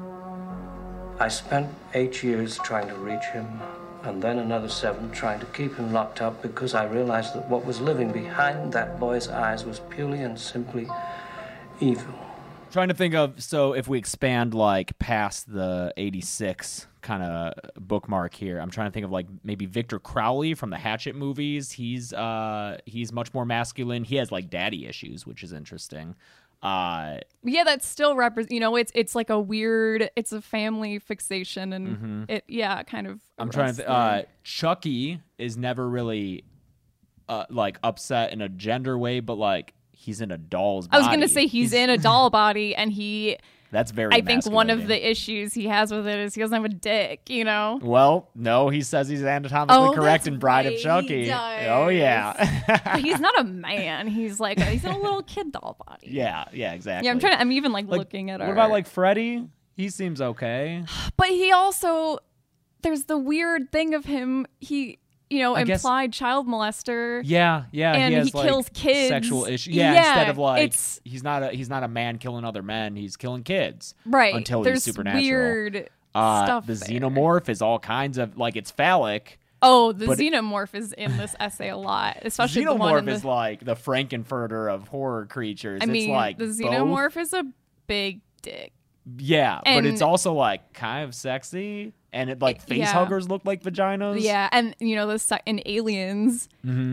I spent 8 years trying to reach him, and then another 7 trying to keep him locked up, because I realized that what was living behind that boy's eyes was purely and simply evil. Trying to think of, so if we expand like past the 86 kind of bookmark here, I'm trying to think of like maybe Victor Crowley from the Hatchet movies. He's much more masculine. He has like daddy issues, which is interesting. Yeah, that's still it's like a weird, it's a family fixation, and it kind of. I'm trying to Chucky is never really like upset in a gender way, but like he's in a doll's body. I was gonna say he's in a doll body, and that's very. I think one of the issues he has with it is he doesn't have a dick. Well, no, he says he's anatomically correct in Bride of Chucky. He does. Oh yeah. He's not a man. He's in a little kid doll body. Yeah, exactly. Yeah, I'm even looking at What about like Freddy? He seems okay. But he also, there's the weird thing of him. He. Implied child molester. Yeah. And he he kills kids. Sexual issues. Yeah, instead of like he's not a man killing other men. He's killing kids. Right. Until There's he's supernatural. Weird stuff. The there. xenomorph is all kinds of like it's phallic. Oh, the xenomorph is in this essay a lot, especially the one in is like the Frankenfurter of horror creatures. I mean, it's like the xenomorph is a big dick. Yeah, but it's also like kind of sexy. And it like face huggers look like vaginas. Yeah, and in Aliens,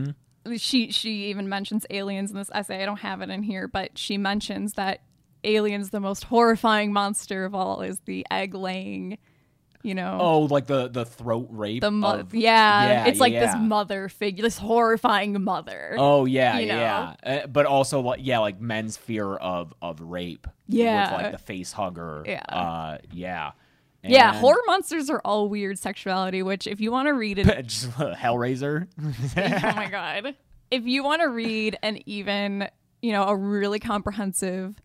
she even mentions aliens in this essay. I don't have it in here, but she mentions that aliens, the most horrifying monster of all, is the egg laying. Oh, like the throat rape. It's like this mother figure, this horrifying mother. Oh yeah. But also like men's fear of rape. Yeah, with like the face hugger. Yeah. Yeah, And- horror monsters are all weird sexuality, which if you want to read it, Just Hellraiser. oh my God. If you want to read an even, a really comprehensive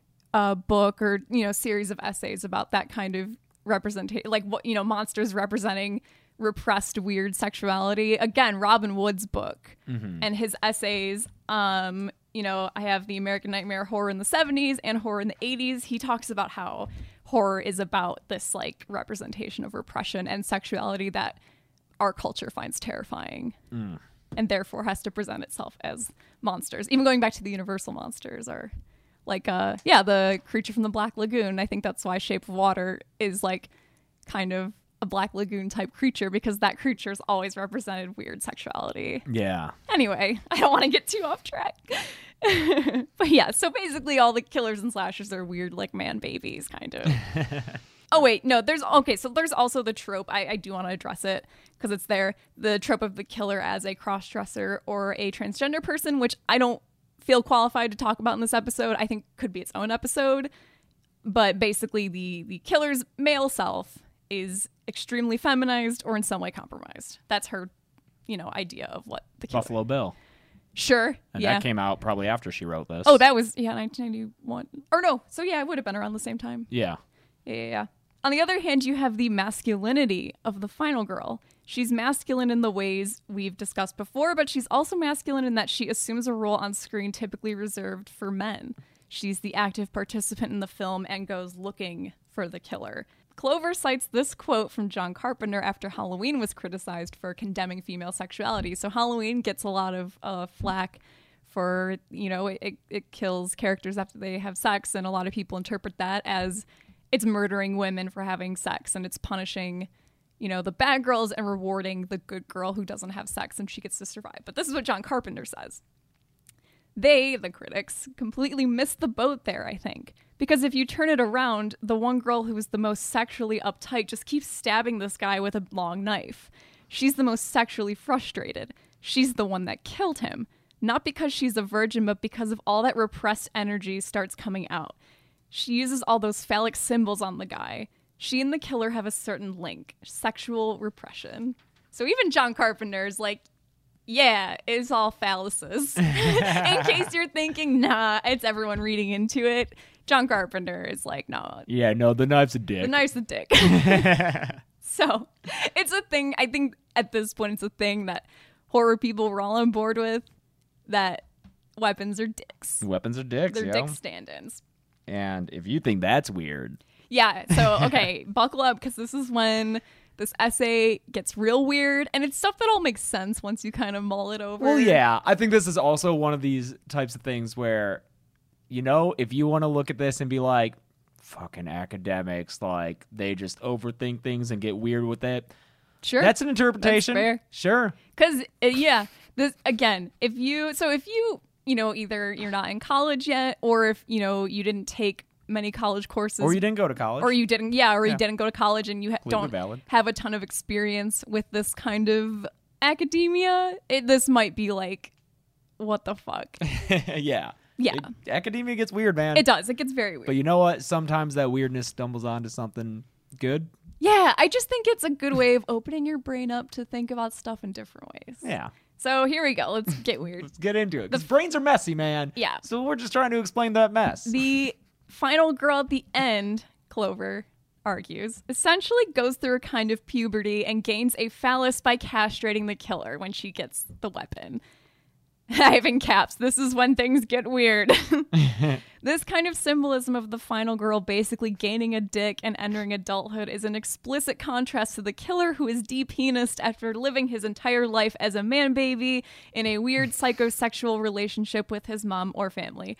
book or, series of essays about that kind of representation, like what, monsters representing repressed weird sexuality. Again, Robin Wood's book and his essays. I have the American Nightmare horror in the 70s and horror in the 80s. He talks about how horror is about this like representation of repression and sexuality that our culture finds terrifying and therefore has to present itself as monsters. Even going back to the Universal monsters are like, the creature from the Black Lagoon. I think that's why Shape of Water is like kind of a Black Lagoon type creature, because that creature's always represented weird sexuality. Yeah. Anyway, I don't want to get too off track. But yeah, so basically all the killers and slashers are weird, like man babies, kind of. Oh, wait, no, there's also the trope. I do want to address it because it's there. The trope of the killer as a cross-dresser or a transgender person, which I don't feel qualified to talk about in this episode. I think could be its own episode. But basically the killer's male self is extremely feminized or in some way compromised. That's her, idea of what the killer. Buffalo Bill. Sure. And yeah. that came out probably after she wrote this. Oh, that was 1991. Or no. So yeah, it would have been around the same time. Yeah. Yeah. On the other hand, you have the masculinity of the final girl. She's masculine in the ways we've discussed before, but she's also masculine in that she assumes a role on screen typically reserved for men. She's the active participant in the film and goes looking for the killer. Clover cites this quote from John Carpenter after Halloween was criticized for condemning female sexuality. So Halloween gets a lot of flack for, it kills characters after they have sex, and a lot of people interpret that as it's murdering women for having sex, and it's punishing, the bad girls and rewarding the good girl who doesn't have sex and she gets to survive. But this is what John Carpenter says. They, the critics, completely missed the boat there, I think. Because if you turn it around, the one girl who was the most sexually uptight just keeps stabbing this guy with a long knife. She's the most sexually frustrated. She's the one that killed him. Not because she's a virgin, but because of all that repressed energy starts coming out. She uses all those phallic symbols on the guy. She and the killer have a certain link, sexual repression. So even John Carpenter's like, yeah, it's all phalluses. In case you're thinking, nah, it's everyone reading into it. John Carpenter is like, no. Yeah, no, the knife's a dick. The knife's a dick. So it's a thing. I think at this point, it's a thing that horror people were all on board with, that weapons are dicks. Weapons are dicks, They're yo. dick stand-ins. And if you think that's weird. Yeah, so, okay, buckle up, because this is when this essay gets real weird, and it's stuff that all makes sense once you kind of mull it over. Well, yeah, I think this is also one of these types of things where, if you want to look at this and be like, fucking academics, like, they just overthink things and get weird with it. Sure. That's an interpretation. That's fair. Sure. Because, this, again, if you, either you're not in college yet, or if, you didn't take many college courses. Or you didn't go to college. Or you didn't, you didn't go to college and you don't valid. have a ton of experience with this kind of academia. This might be like, what the fuck? Yeah. Yeah. Academia gets weird, man. It does. It gets very weird. But you know what? Sometimes that weirdness stumbles onto something good. Yeah, I just think it's a good way of opening your brain up to think about stuff in different ways. Yeah. So here we go. Let's get weird. Let's get into it. Because brains are messy, man. Yeah. So we're just trying to explain that mess. The final girl at the end, Clover argues, essentially goes through a kind of puberty and gains a phallus by castrating the killer when she gets the weapon. I have in caps, this is when things get weird. This kind of symbolism of the final girl basically gaining a dick and entering adulthood is an explicit contrast to the killer who is de-penised after living his entire life as a man baby in a weird psychosexual relationship with his mom or family.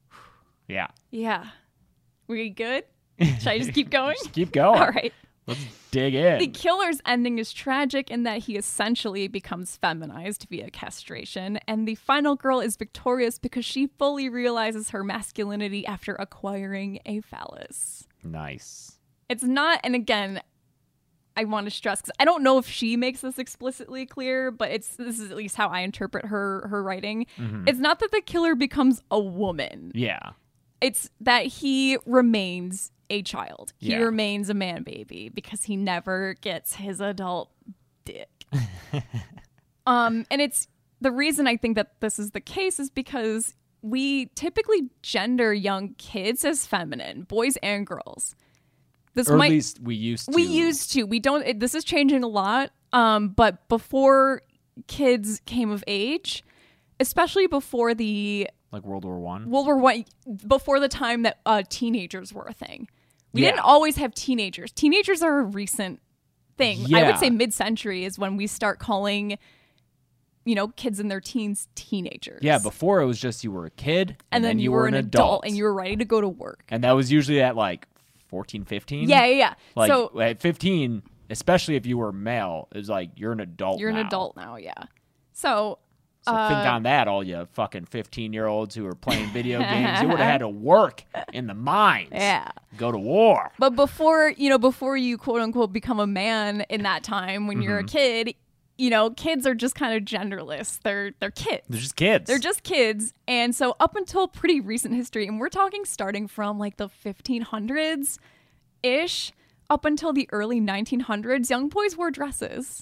Yeah. Yeah. We good? Should I just keep going? Just keep going. All right. Let's dig in. The killer's ending is tragic in that he essentially becomes feminized via castration, and the final girl is victorious because she fully realizes her masculinity after acquiring a phallus. Nice. It's not, and again, I want to stress, because I don't know if she makes this explicitly clear, but this is at least how I interpret her writing. Mm-hmm. It's not that the killer becomes a woman. Yeah. It's that he remains a child. He Yeah. remains a man baby because he never gets his adult dick. And it's the reason I think that this is the case is because we typically gender young kids as feminine, boys and girls. This Or at might least we used to. we used to. We don't. This is changing a lot. But before kids came of age, especially before the Like World War One. World War I, before the time that teenagers were a thing, we Yeah. didn't always have teenagers. Teenagers are a recent thing. I Yeah. would say mid-century is when we start calling, kids in their teens teenagers. Yeah, before it was just you were a kid and then you were an adult and you were ready to go to work. And that was usually at like 14, 15. Yeah. Like So at 15, especially if you were male, it was like you're an adult you're now. an adult now, yeah. So So think on that, all you fucking 15-year-olds who are playing video games. You would have had to work in the mines. yeah. Go to war. But before you quote unquote become a man in that time when you're a kid, kids are just kind of genderless. They're kids. They're just kids. They're just kids. And so up until pretty recent history, and we're talking starting from like the 1500s ish up until the early 1900s, young boys wore dresses.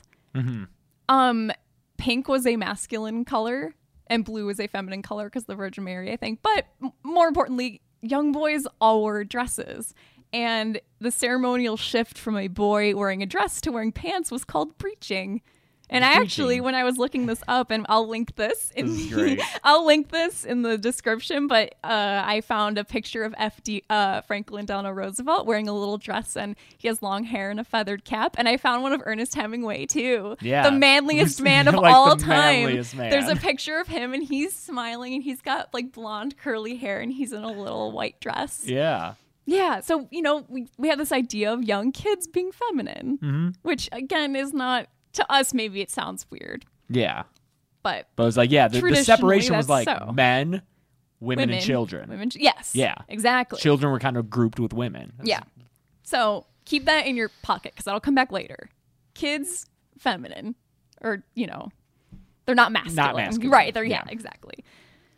Pink was a masculine color and blue was a feminine color because the Virgin Mary, I think. But more importantly, young boys all wore dresses. And the ceremonial shift from a boy wearing a dress to wearing pants was called breeching. And I actually, when I was looking this up, and I'll link this in This is great. I'll link this in the description, but I found a picture of Franklin Delano Roosevelt wearing a little dress, and he has long hair and a feathered cap. And I found one of Ernest Hemingway too, Yeah. the manliest man of Like all the time. manliest man. There's a picture of him, and he's smiling, and he's got like blonde curly hair, and he's in a little white dress. Yeah. Yeah, so we have this idea of young kids being feminine, which again is not. To us, maybe it sounds weird, Yeah. but But it was like, yeah, the traditionally, separation was that's like so. men, women, and children. Yes. Yeah. Exactly. Children were kind of grouped with women. Yeah. So keep that in your pocket because that'll come back later. Kids, feminine, or they're not masculine. Not masculine. Right. They're Yeah. exactly.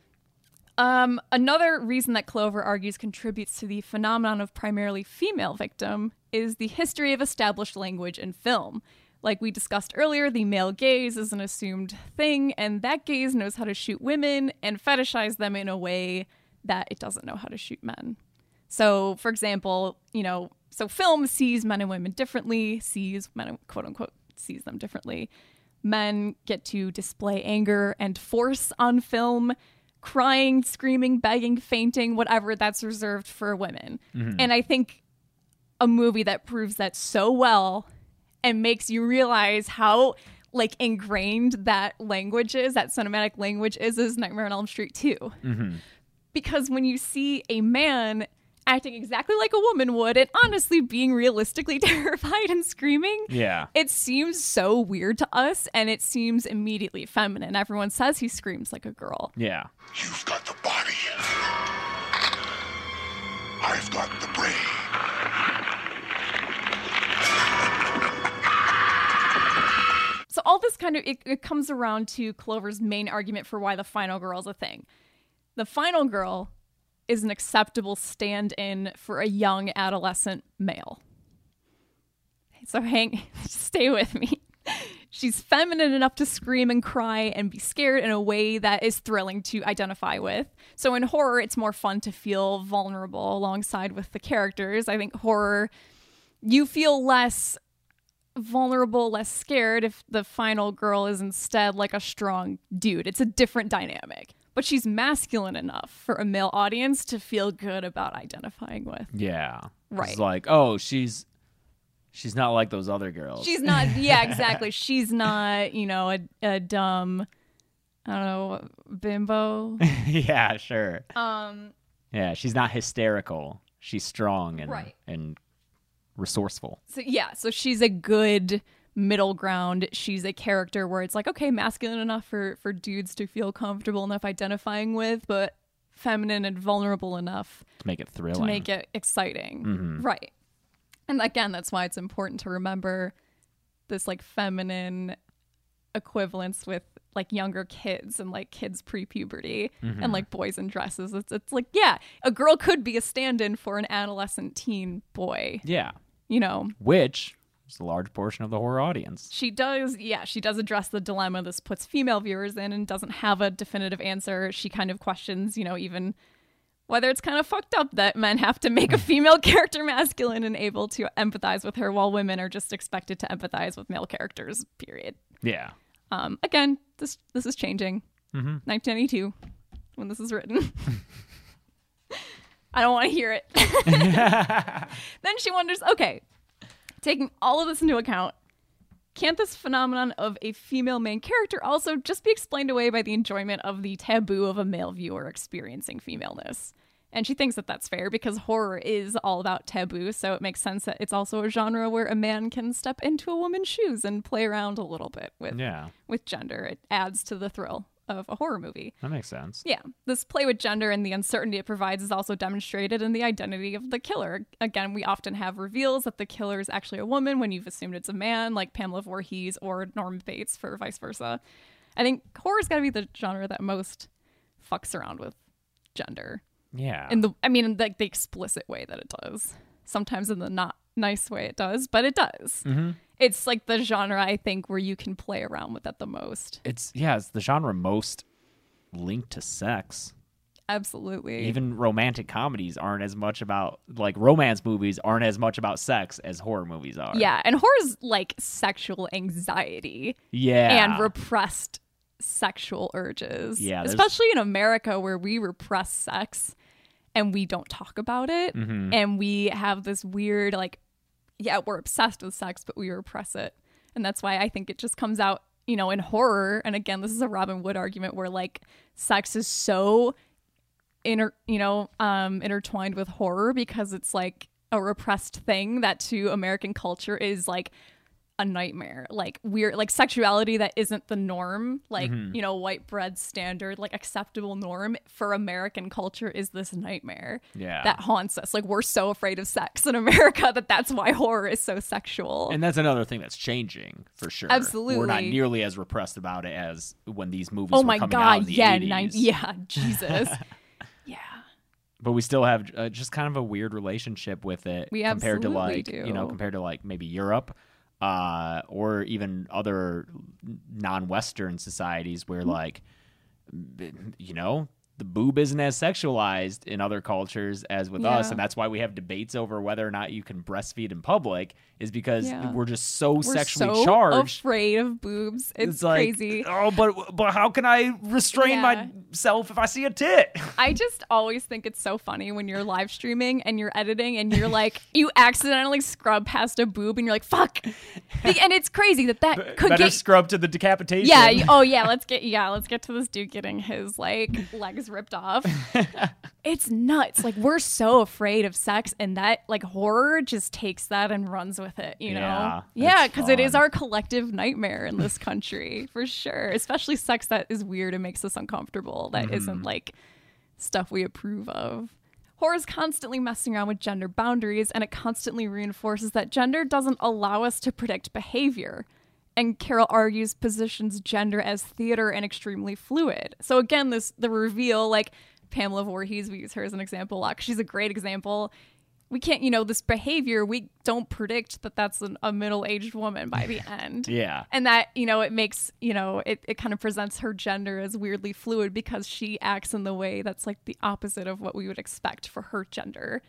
Another reason that Clover argues contributes to the phenomenon of primarily female victim is the history of established language in film. Like we discussed earlier, the male gaze is an assumed thing, and that gaze knows how to shoot women and fetishize them in a way that it doesn't know how to shoot men. So, for example, so film sees men and women differently, sees men, quote unquote, sees them differently. Men get to display anger and force on film, crying, screaming, begging, fainting, whatever, that's reserved for women. And I think a movie that proves that so well and makes you realize how like ingrained that language is, that cinematic language is Nightmare on Elm Street 2. Because when you see a man acting exactly like a woman would and honestly being realistically terrified and screaming, Yeah. it seems so weird to us and it seems immediately feminine. Everyone says he screams like a girl. Yeah. You've got the body. I've got the brain. So all this kind of, it comes around to Clover's main argument for why the final girl is a thing. The final girl is an acceptable stand-in for a young adolescent male. So stay with me. She's feminine enough to scream and cry and be scared in a way that is thrilling to identify with. So in horror, it's more fun to feel vulnerable alongside with the characters. I think horror, you feel less vulnerable, less scared if the final girl is instead like a strong dude. It's a different dynamic. But she's masculine enough for a male audience to feel good about identifying with. Yeah. Right. It's like, oh, she's not like those other girls. She's not, yeah, exactly. She's not, a dumb, I don't know, bimbo. Yeah, sure. Yeah, she's not hysterical. She's strong and Right. and resourceful. So she's a good middle ground. She's a character where it's like, okay, masculine enough for dudes to feel comfortable enough identifying with, but feminine and vulnerable enough To make it thrilling. to make it exciting. Right. And again, that's why it's important to remember this like feminine equivalence with like younger kids and like kids pre-puberty and like boys in dresses. It's like, yeah, a girl could be a stand-in for an adolescent teen boy. Yeah. You know, Which is a large portion of the horror audience. she does address the dilemma this puts female viewers in and doesn't have a definitive answer. She kind of questions, you know, even whether it's kind of fucked up that men have to make a female character masculine and able to empathize with her while women are just expected to empathize with male characters, period. Yeah. Again, this is changing. 1992, when this is written. I don't want to hear it. Then she wonders, okay, taking all of this into account, can't this phenomenon of a female main character also just be explained away by the enjoyment of the taboo of a male viewer experiencing femaleness? And she thinks that that's fair because horror is all about taboo, so it makes sense that it's also a genre where a man can step into a woman's shoes and play around a little bit with gender. It adds to the thrill of a horror movie. That makes sense. Yeah, this play with gender and the uncertainty it provides is also demonstrated in the identity of the killer. Again, we often have reveals that the killer is actually a woman when you've assumed it's a man, like Pamela Voorhees or Norman Bates, for vice versa. I think horror's got to be the genre that most fucks around with gender. Yeah. In the explicit way that it does. Sometimes in the not nice way it does, but it does. It's like the genre, I think, where you can play around with that the most. It's the genre most linked to sex. Absolutely. Even romantic comedies aren't as much about, like, romance movies aren't as much about sex as horror movies are. Yeah, and horror's like sexual anxiety. Yeah. And repressed sexual urges. Yeah. Especially in America where we repress sex and we don't talk about it. And we have this weird, like, yeah, we're obsessed with sex, but we repress it. And that's why I think it just comes out, you know, in horror. And again, this is a Robin Wood argument where, like, sex is so intertwined with horror because it's like a repressed thing that to American culture is like a nightmare. Like weird, like sexuality that isn't the norm, like, you know, white bread standard, like acceptable norm for American culture is this nightmare that haunts us. Like we're so afraid of sex in America that's why horror is so sexual. And that's another thing that's changing for sure. Absolutely. We're not nearly as repressed about it as when these movies were coming out in the 80s. Yeah, Jesus. But we still have just kind of a weird relationship with it compared to compared to like maybe Europe or even other non-Western societies where like, you know, the boob isn't as sexualized in other cultures as with us. And that's why we have debates over whether or not you can breastfeed in public is because we're just so sexually charged. Afraid of boobs. It's like, crazy. Oh, but how can I restrain myself if I see a tit? I just always think it's so funny when you're live streaming and you're editing and you're like, you accidentally scrub past a boob and you're like, fuck. And it's crazy that could better get scrub to the decapitation. Yeah. Oh yeah. Let's get to this dude getting his like legs ripped off. It's nuts. Like we're so afraid of sex and that like horror just takes that and runs with it, you know? Yeah, because it is our collective nightmare in this country for sure. Especially sex that is weird and makes us uncomfortable. That isn't like stuff we approve of. Horror is constantly messing around with gender boundaries and it constantly reinforces that gender doesn't allow us to predict behavior. And Carol argues positions gender as theater and extremely fluid. So again, the reveal, like Pamela Voorhees, we use her as an example a lot 'cause she's a great example. We can't, you know, this behavior, we don't predict that that's a middle-aged woman by the end. Yeah. And that, you know, it makes, you know, it kind of presents her gender as weirdly fluid because she acts in the way that's like the opposite of what we would expect for her gender.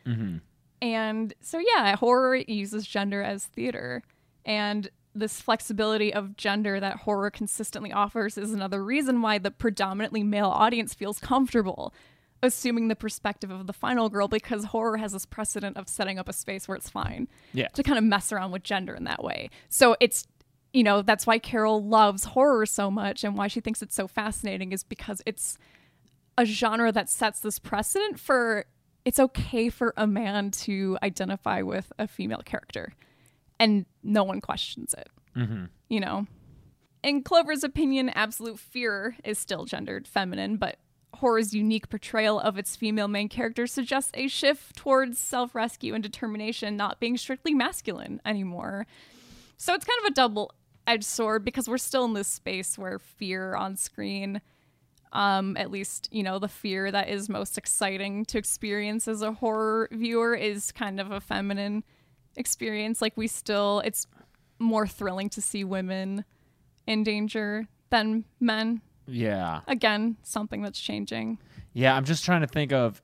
And so, yeah, horror uses gender as theater. And this flexibility of gender that horror consistently offers is another reason why the predominantly male audience feels comfortable assuming the perspective of the final girl because horror has this precedent of setting up a space where it's fine to kind of mess around with gender in that way. So it's, you know, that's why Carol loves horror so much and why she thinks it's so fascinating is because it's a genre that sets this precedent for it's okay for a man to identify with a female character and no one questions it, you know? In Clover's opinion, absolute fear is still gendered feminine, but horror's unique portrayal of its female main character suggests a shift towards self-rescue and determination not being strictly masculine anymore. So it's kind of a double-edged sword because we're still in this space where fear on screen, at least, the fear that is most exciting to experience as a horror viewer is kind of a feminine experience. Like it's more thrilling to see women in danger than men. Yeah. Again, something that's changing. Yeah, I'm just trying to think of,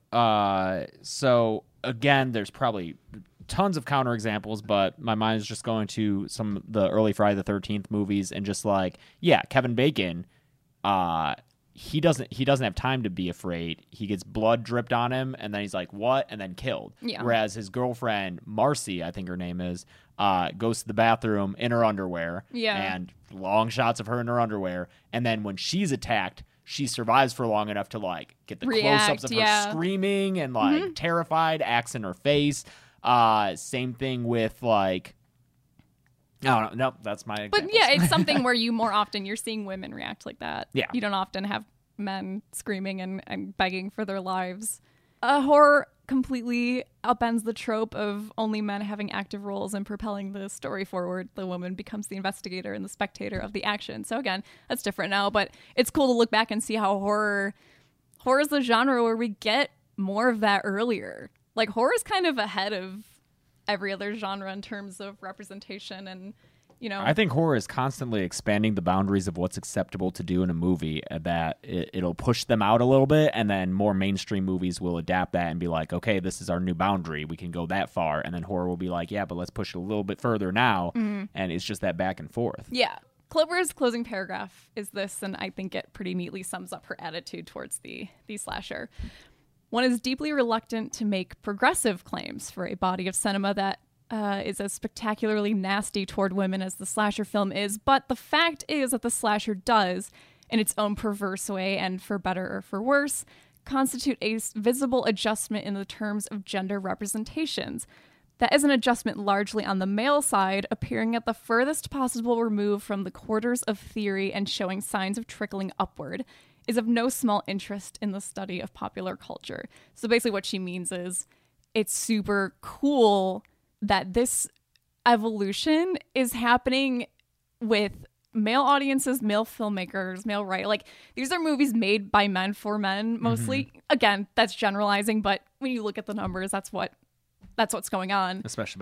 so again, there's probably tons of counterexamples, but my mind is just going to some of the early Friday the 13th movies and just like, yeah, Kevin Bacon, he doesn't have time to be afraid. He gets blood dripped on him, and then he's like, what? And then killed. Yeah. Whereas his girlfriend, Marcy, I think her name is, goes to the bathroom in her underwear. Yeah. And long shots of her in her underwear. And then when she's attacked, she survives for long enough to like get the close-ups of her screaming and like terrified, axe in her face. Same thing with like, I don't know. Nope, that's my example. But yeah, it's something where you're seeing women react like that. Yeah. You don't often have men screaming and begging for their lives. Horror completely upends the trope of only men having active roles and propelling the story forward. The woman becomes the investigator and the spectator of the action. So again, that's different now, but it's cool to look back and see how horror is the genre where we get more of that earlier. Like horror is kind of ahead of every other genre in terms of representation and, I think horror is constantly expanding the boundaries of what's acceptable to do in a movie, that it'll push them out a little bit, and then more mainstream movies will adapt that and be like, okay, this is our new boundary. We can go that far. And then horror will be like, yeah, but let's push it a little bit further now. And it's just that back and forth. Yeah. Clover's closing paragraph is this, and I think it pretty neatly sums up her attitude towards the slasher. One is deeply reluctant to make progressive claims for a body of cinema that is as spectacularly nasty toward women as the slasher film is, but the fact is that the slasher does, in its own perverse way and for better or for worse, constitute a visible adjustment in the terms of gender representations. That is an adjustment largely on the male side, appearing at the furthest possible remove from the quarters of theory and showing signs of trickling upward, is of no small interest in the study of popular culture. So basically what she means is it's super cool that this evolution is happening with male audiences, male filmmakers, male writers. Like, these are movies made by men for men, mostly. Again, that's generalizing, but when you look at the numbers, that's what's going on. Especially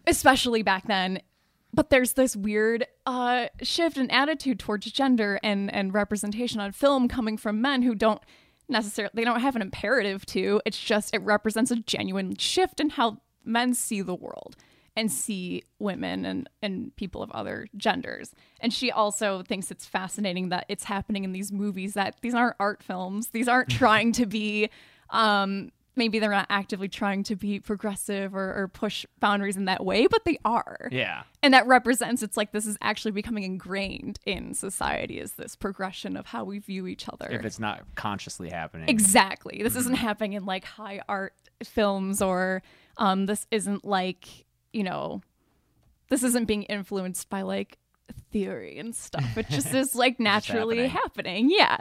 back then. But there's this weird shift in attitude towards gender and representation on film coming from men who don't have an imperative to. It's just, it represents a genuine shift in how men see the world and see women and people of other genders. And she also thinks it's fascinating that it's happening in these movies, that these aren't art films. These aren't trying to be, maybe they're not actively trying to be progressive or push boundaries in that way, but they are. Yeah. And that represents, it's like this is actually becoming ingrained in society, is this progression of how we view each other. If it's not consciously happening. Exactly. This isn't happening in like high art films, or this isn't like, this isn't being influenced by like theory and stuff. It just is like naturally happening. Yeah.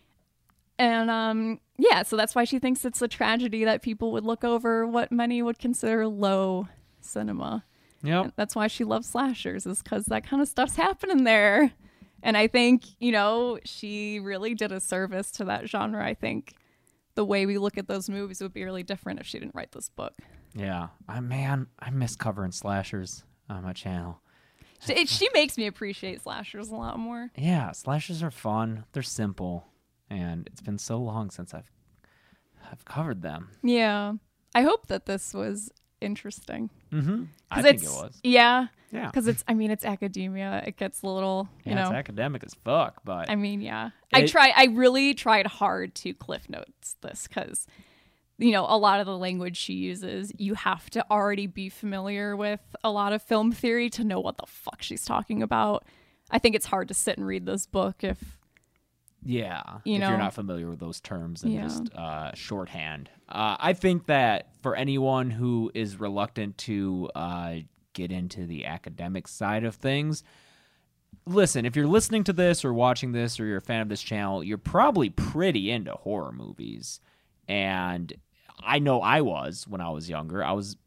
And so that's why she thinks it's a tragedy that people would look over what many would consider low cinema. Yep. That's why she loves slashers, is because that kind of stuff's happening there. And I think, she really did a service to that genre. I think the way we look at those movies would be really different if she didn't write this book. Yeah. I miss covering slashers on my channel. She makes me appreciate slashers a lot more. Yeah, slashers are fun. They're simple. And it's been so long since I've covered them. Yeah. I hope that this was interesting. Mm-hmm. I think it was. Yeah. Yeah. Because it's academia. It gets a little, it's academic as fuck, but. Yeah. I really tried hard to Cliff Notes this because, a lot of the language she uses, you have to already be familiar with a lot of film theory to know what the fuck she's talking about. I think it's hard to sit and read this book if you're not familiar with those terms and just shorthand. I think that for anyone who is reluctant to get into the academic side of things, listen, if you're listening to this or watching this or you're a fan of this channel, you're probably pretty into horror movies. And I know I was when I was younger. I was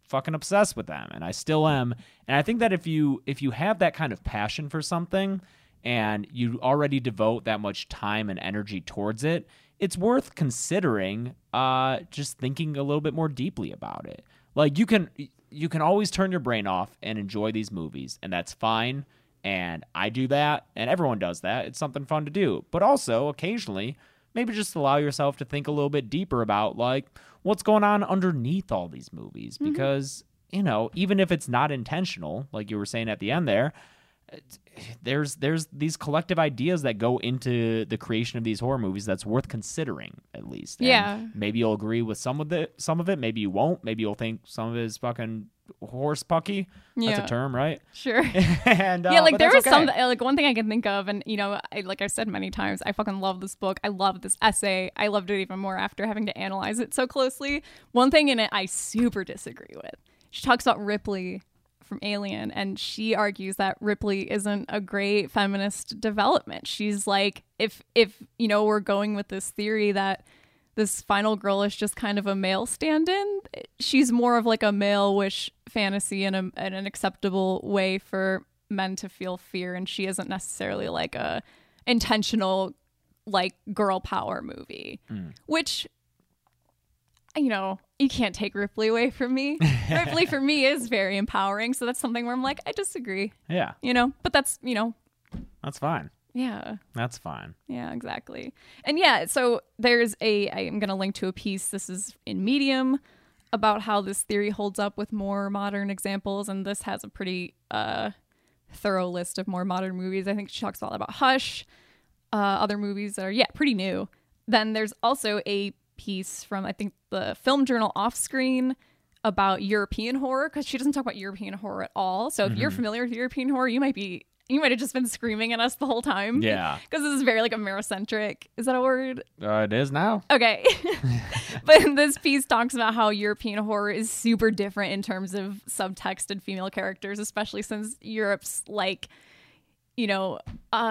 fucking obsessed with them, and I still am. And I think that if you have that kind of passion for something and you already devote that much time and energy towards it, it's worth considering just thinking a little bit more deeply about it. Like, you can always turn your brain off and enjoy these movies, and that's fine. And I do that, and everyone does that. It's something fun to do. But also, occasionally, maybe just allow yourself to think a little bit deeper about, like, what's going on underneath all these movies. Because, you know, even if it's not intentional, like you were saying at the end there, there's these collective ideas that go into the creation of these horror movies that's worth considering, at least. And maybe you'll agree with some of it. Maybe you won't. Maybe you'll think some of it is fucking horse pucky. That's a term, right? Sure. And like there was some like one thing I can think of, and you know, like I've said many times, I fucking love this book. I love this essay. I loved it even more after having to analyze it so closely. One thing in it I super disagree with. She talks about Ripley from Alien, and she argues that Ripley isn't a great feminist development. She's like, if you know, we're going with this theory that this final girl is just kind of a male stand-in, she's more of like a male wish fantasy in an acceptable way for men to feel fear, and she isn't necessarily like a intentional like girl power movie, which, you know, you can't take Ripley away from me. Ripley for me is very empowering, so that's something where I'm like, I disagree. Yeah. You know, but that's, you know, that's fine. Yeah. That's fine. Yeah, exactly. And yeah, so there's I'm going to link to a piece, this is in Medium, about how this theory holds up with more modern examples, and this has a pretty thorough list of more modern movies. I think she talks a lot about Hush, other movies that are, pretty new. Then there's also a piece from, I think, the film journal Offscreen about European horror, because she doesn't talk about European horror at all. So if you're familiar with European horror, you might have just been screaming at us the whole time. Yeah. Because this is very like Amerocentric. Is that a word? It is now. Okay. But this piece talks about how European horror is super different in terms of subtext and female characters, especially since Europe's like, you know,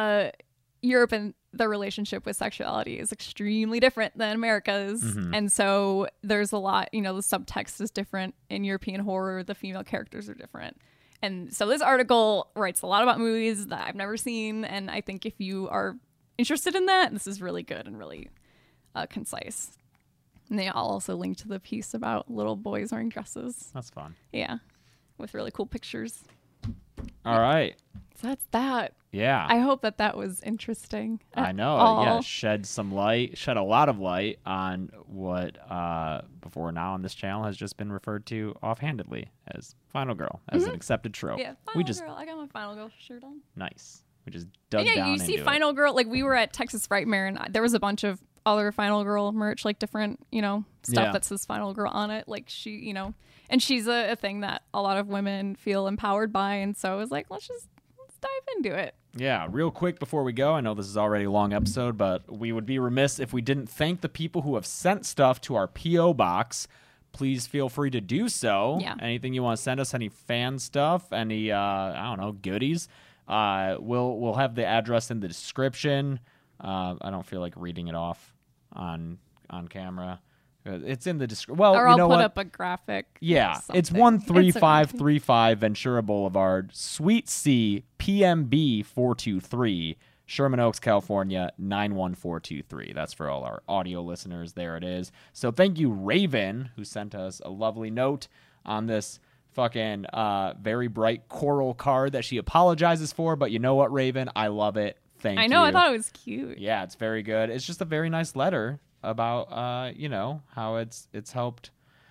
Europe and the relationship with sexuality is extremely different than America's. And so there's a lot, you know, the subtext is different in European horror. The female characters are different. And so this article writes a lot about movies that I've never seen. And I think if you are interested in that, this is really good and really concise. And I'll also link to the piece about little boys wearing dresses. That's fun. Yeah. With really cool pictures. All right. So that's that. Yeah. I hope that was interesting. I know. All. Yeah. Shed a lot of light on what before now on this channel has just been referred to offhandedly as Final Girl, as an accepted trope. Yeah, Final Girl. I got my Final Girl shirt on. Nice. We just dug down you into see it. Final Girl, like we were at Texas Frightmare, and there was a bunch of other Final Girl merch, like different, you know, stuff that says Final Girl on it. Like she, you know, and she's a thing that a lot of women feel empowered by. And so I was like, let's dive into it. Yeah, real quick before we go, I know this is already a long episode, but we would be remiss if we didn't thank the people who have sent stuff to our P.O. box. Please feel free to do so. Yeah. Anything you want to send us, any fan stuff, any, I don't know, goodies, we'll have the address in the description. I don't feel like reading it off on camera. It's in the description. Well, or you know I'll put what? up a graphic. Yeah, it's something. 13535 Ventura Boulevard, Suite C, PMB 423, Sherman Oaks, California 91423. That's for all our audio listeners. There it is. So thank you, Raven, who sent us a lovely note on this fucking very bright coral card that she apologizes for. But you know what, Raven? I love it. Thank you. I know. I thought it was cute. Yeah, it's very good. It's just a very nice letter about you know, how it's helped.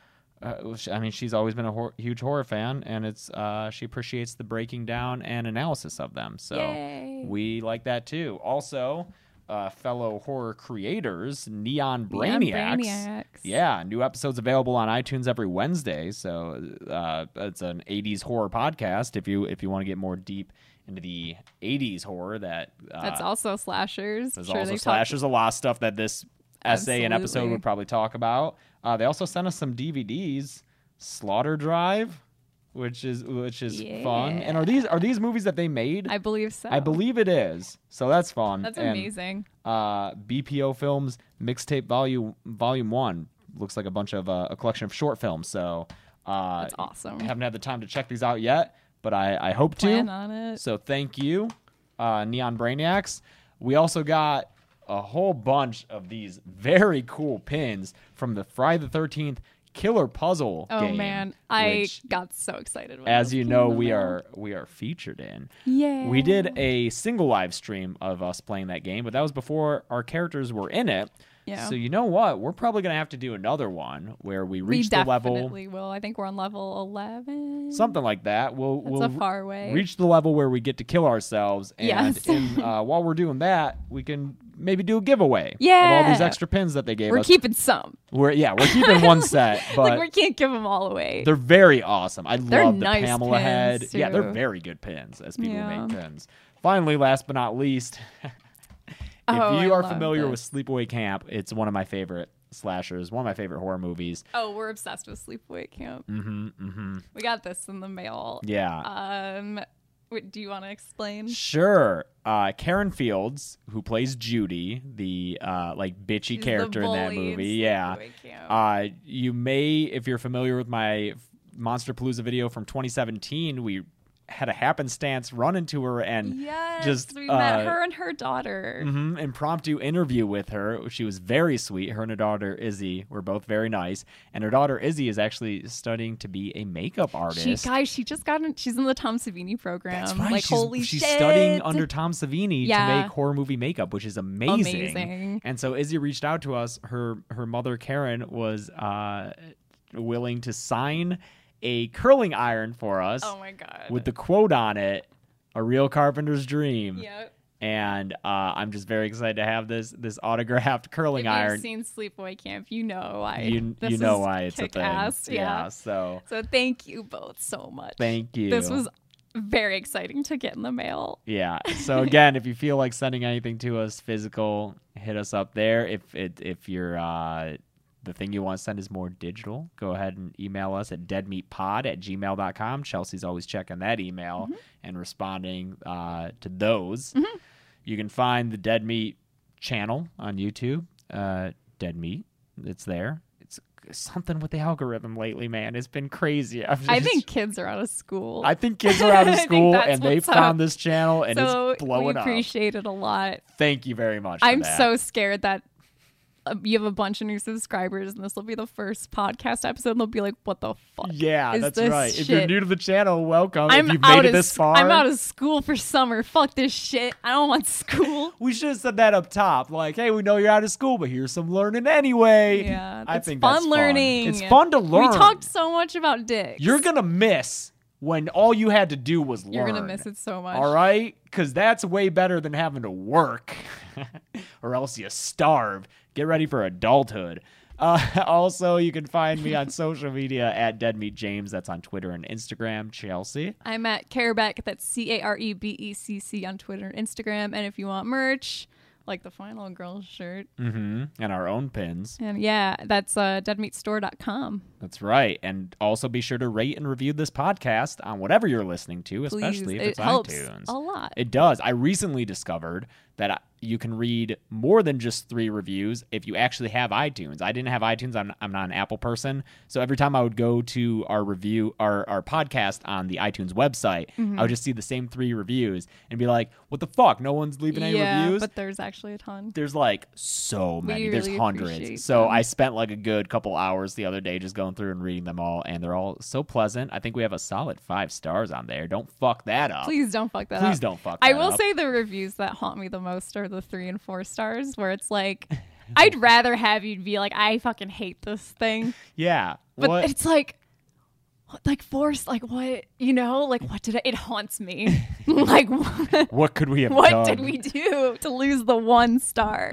I mean, she's always been a huge horror fan, and it's she appreciates the breaking down and analysis of them. So Yay. We like that too. Also, fellow horror creators, Neon Brainiacs. Yeah, new episodes available on iTunes every Wednesday. So it's an 80s horror podcast. If you want to get more deep into the 80s horror, that's also slashers. There's also slashers. A lot of stuff that this essay and episode would probably talk about. They also sent us some DVDs, Slaughter Drive, which is fun. And are these movies that they made? I believe so. I believe it is. So that's fun. That's amazing. BPO Films Mixtape Volume 1 looks like a bunch of a collection of short films. So That's awesome. Haven't had the time to check these out yet, but I hope Plan to. on it. So thank you, Neon Brainiacs. We also got a whole bunch of these very cool pins from the Friday the 13th Killer Puzzle Oh game. man, I which, got so excited. When as this you came know, in the mail. we are featured in. Yeah. We did a single live stream of us playing that game, but that was before our characters were in it. Yeah. So you know what? We're probably gonna have to do another one where we reach the we level, definitely will. I think we're on level 11. something like that. We'll a far way. reach the level where we get to kill ourselves, and Yes. while we're doing that, we can maybe do a giveaway of Yeah. all these extra pins that they gave We're us. keeping some. We're keeping one set, but Like we can't give them all away. they're very awesome. I They're love nice the Pamela pins, head. Yeah, they're too. very good pins as people Yeah. make pins. Finally, last but not least, if Oh, you I are love familiar with this. Sleepaway Camp, it's one of my favorite slashers, one of my favorite horror movies. Oh, we're obsessed with Sleepaway Camp. Mm-hmm. We got this in the mail. Yeah. Wait, do you want to explain? Sure. Karen Fields, who plays Judy, the like bitchy She's the character in that bully in movie. Yeah. Sleepaway Camp. You may, if you're familiar with my Monster Palooza video from 2017, we had a happenstance run into her and Yes, just we met her and her daughter. impromptu interview with her. She was very sweet. Her and her daughter Izzy were both very nice, and her daughter Izzy is actually studying to be a makeup artist. She just got in. She's in the Tom Savini program. That's right. Like holy she's shit. studying under Tom Savini Yeah. to make horror movie makeup, which is amazing. Amazing. And so Izzy reached out to us. Her mother Karen was willing to sign a curling iron for us. Oh my god. With the quote on it, "A real carpenter's dream." Yep. And I'm just very excited to have this autographed curling If iron. you've seen Sleepaway Camp, you know why. You this know is why it's a thing. kick-ass. Yeah. So So thank you both so much. thank you. This was very exciting to get in the mail. Yeah. So again, if you feel like sending anything to us physical, hit us up there. If you're the thing you want to send is more digital, go ahead and email us at deadmeatpod@gmail.com. Chelsea's always checking that email and responding to those. You can find the Dead Meat channel on YouTube. Dead Meat. It's there. It's something with the algorithm lately, man. It's been crazy. I think kids are out of school. I think kids are out of I think school that's and they what's found up. this channel and so it's blowing we up. appreciate it a lot. Thank you very much. for I'm that. so scared that you have a bunch of new subscribers and this will be the first podcast episode and they'll be like, what the fuck Yeah, is that's this right. shit? If you're new to the channel, welcome. I'm if you've out made it of this far, I'm out of school for summer. Fuck this shit. I don't want school. we should have said that up top. Like, hey, we know you're out of school, but here's some learning anyway. Yeah, I it's think fun that's learning. It's fun to learn. We talked so much about dicks. You're gonna miss when all you had to do was learn. You're gonna miss it so much. All right, because that's way better than having to work, or else you starve. Get ready for adulthood. Also, you can find me on social media at DeadMeatJames. That's on Twitter and Instagram. Chelsea. I'm at Carebeck. That's CareBecc on Twitter and Instagram. And if you want merch, like the Final Girl shirt, And our own pins. and yeah, that's deadmeatstore.com. That's right. And also be sure to rate and review this podcast on whatever you're listening to, especially Please. if it's It helps iTunes. a lot. It does. I recently discovered that you can read more than just 3 reviews if you actually have iTunes. I didn't have iTunes. I'm not an Apple person. So every time I would go to our podcast on the iTunes website, I would just see the same 3 reviews and be like, what the fuck? No one's leaving any reviews? But there's actually a ton. There's like so many. There's really hundreds. appreciate So them. I spent like a good couple hours the other day just going through and reading them all, and they're all so pleasant. I think we have a solid 5 stars on there. Don't fuck that up. Please don't fuck that up. Please don't fuck I that will up. say the reviews that haunt me the most are the 3 and 4 stars, where it's like, I'd rather have you be like, I fucking hate this thing. Yeah. But What? it's like forced, like what, like what did it haunts me. Like What could we have what done? did we do to lose the 1 star?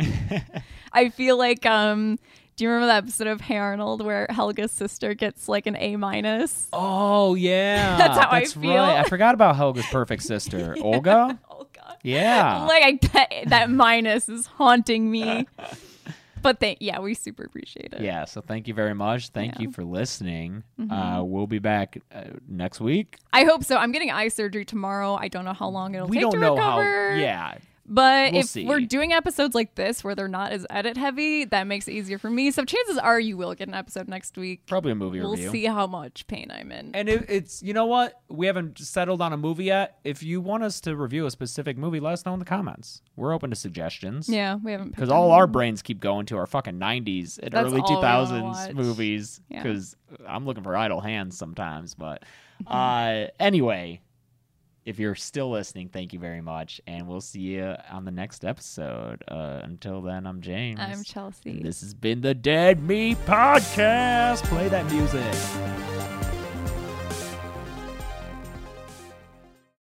I feel like, do you remember that episode of Hey Arnold where Helga's sister gets like an A-? Oh, yeah. That's how I feel. Right. I forgot about Helga's perfect sister. Olga? Oh god. Yeah. Like that minus is haunting me. But we super appreciate it. Yeah, so thank you very much. Thank Yeah. you for listening. We'll be back next week. I hope so. I'm getting eye surgery tomorrow. I don't know how long it'll We take don't to know recover. how. Yeah. But We'll if see. we're doing episodes like this where they're not as edit heavy, that makes it easier for me. So chances are you will get an episode next week. Probably a movie We'll review. see how much pain I'm in. And it's, you know what? We haven't settled on a movie yet. If you want us to review a specific movie, let us know in the comments. We're open to suggestions. Yeah, we haven't. Because all our brains keep going to our fucking 90s and That's early all we wanna 2000s watch. movies. Yeah. Because I'm looking for idle hands sometimes. But anyway, if you're still listening, thank you very much. And we'll see you on the next episode. Until then, I'm James. I'm Chelsea. And this has been the Dead Meat Podcast. Play that music.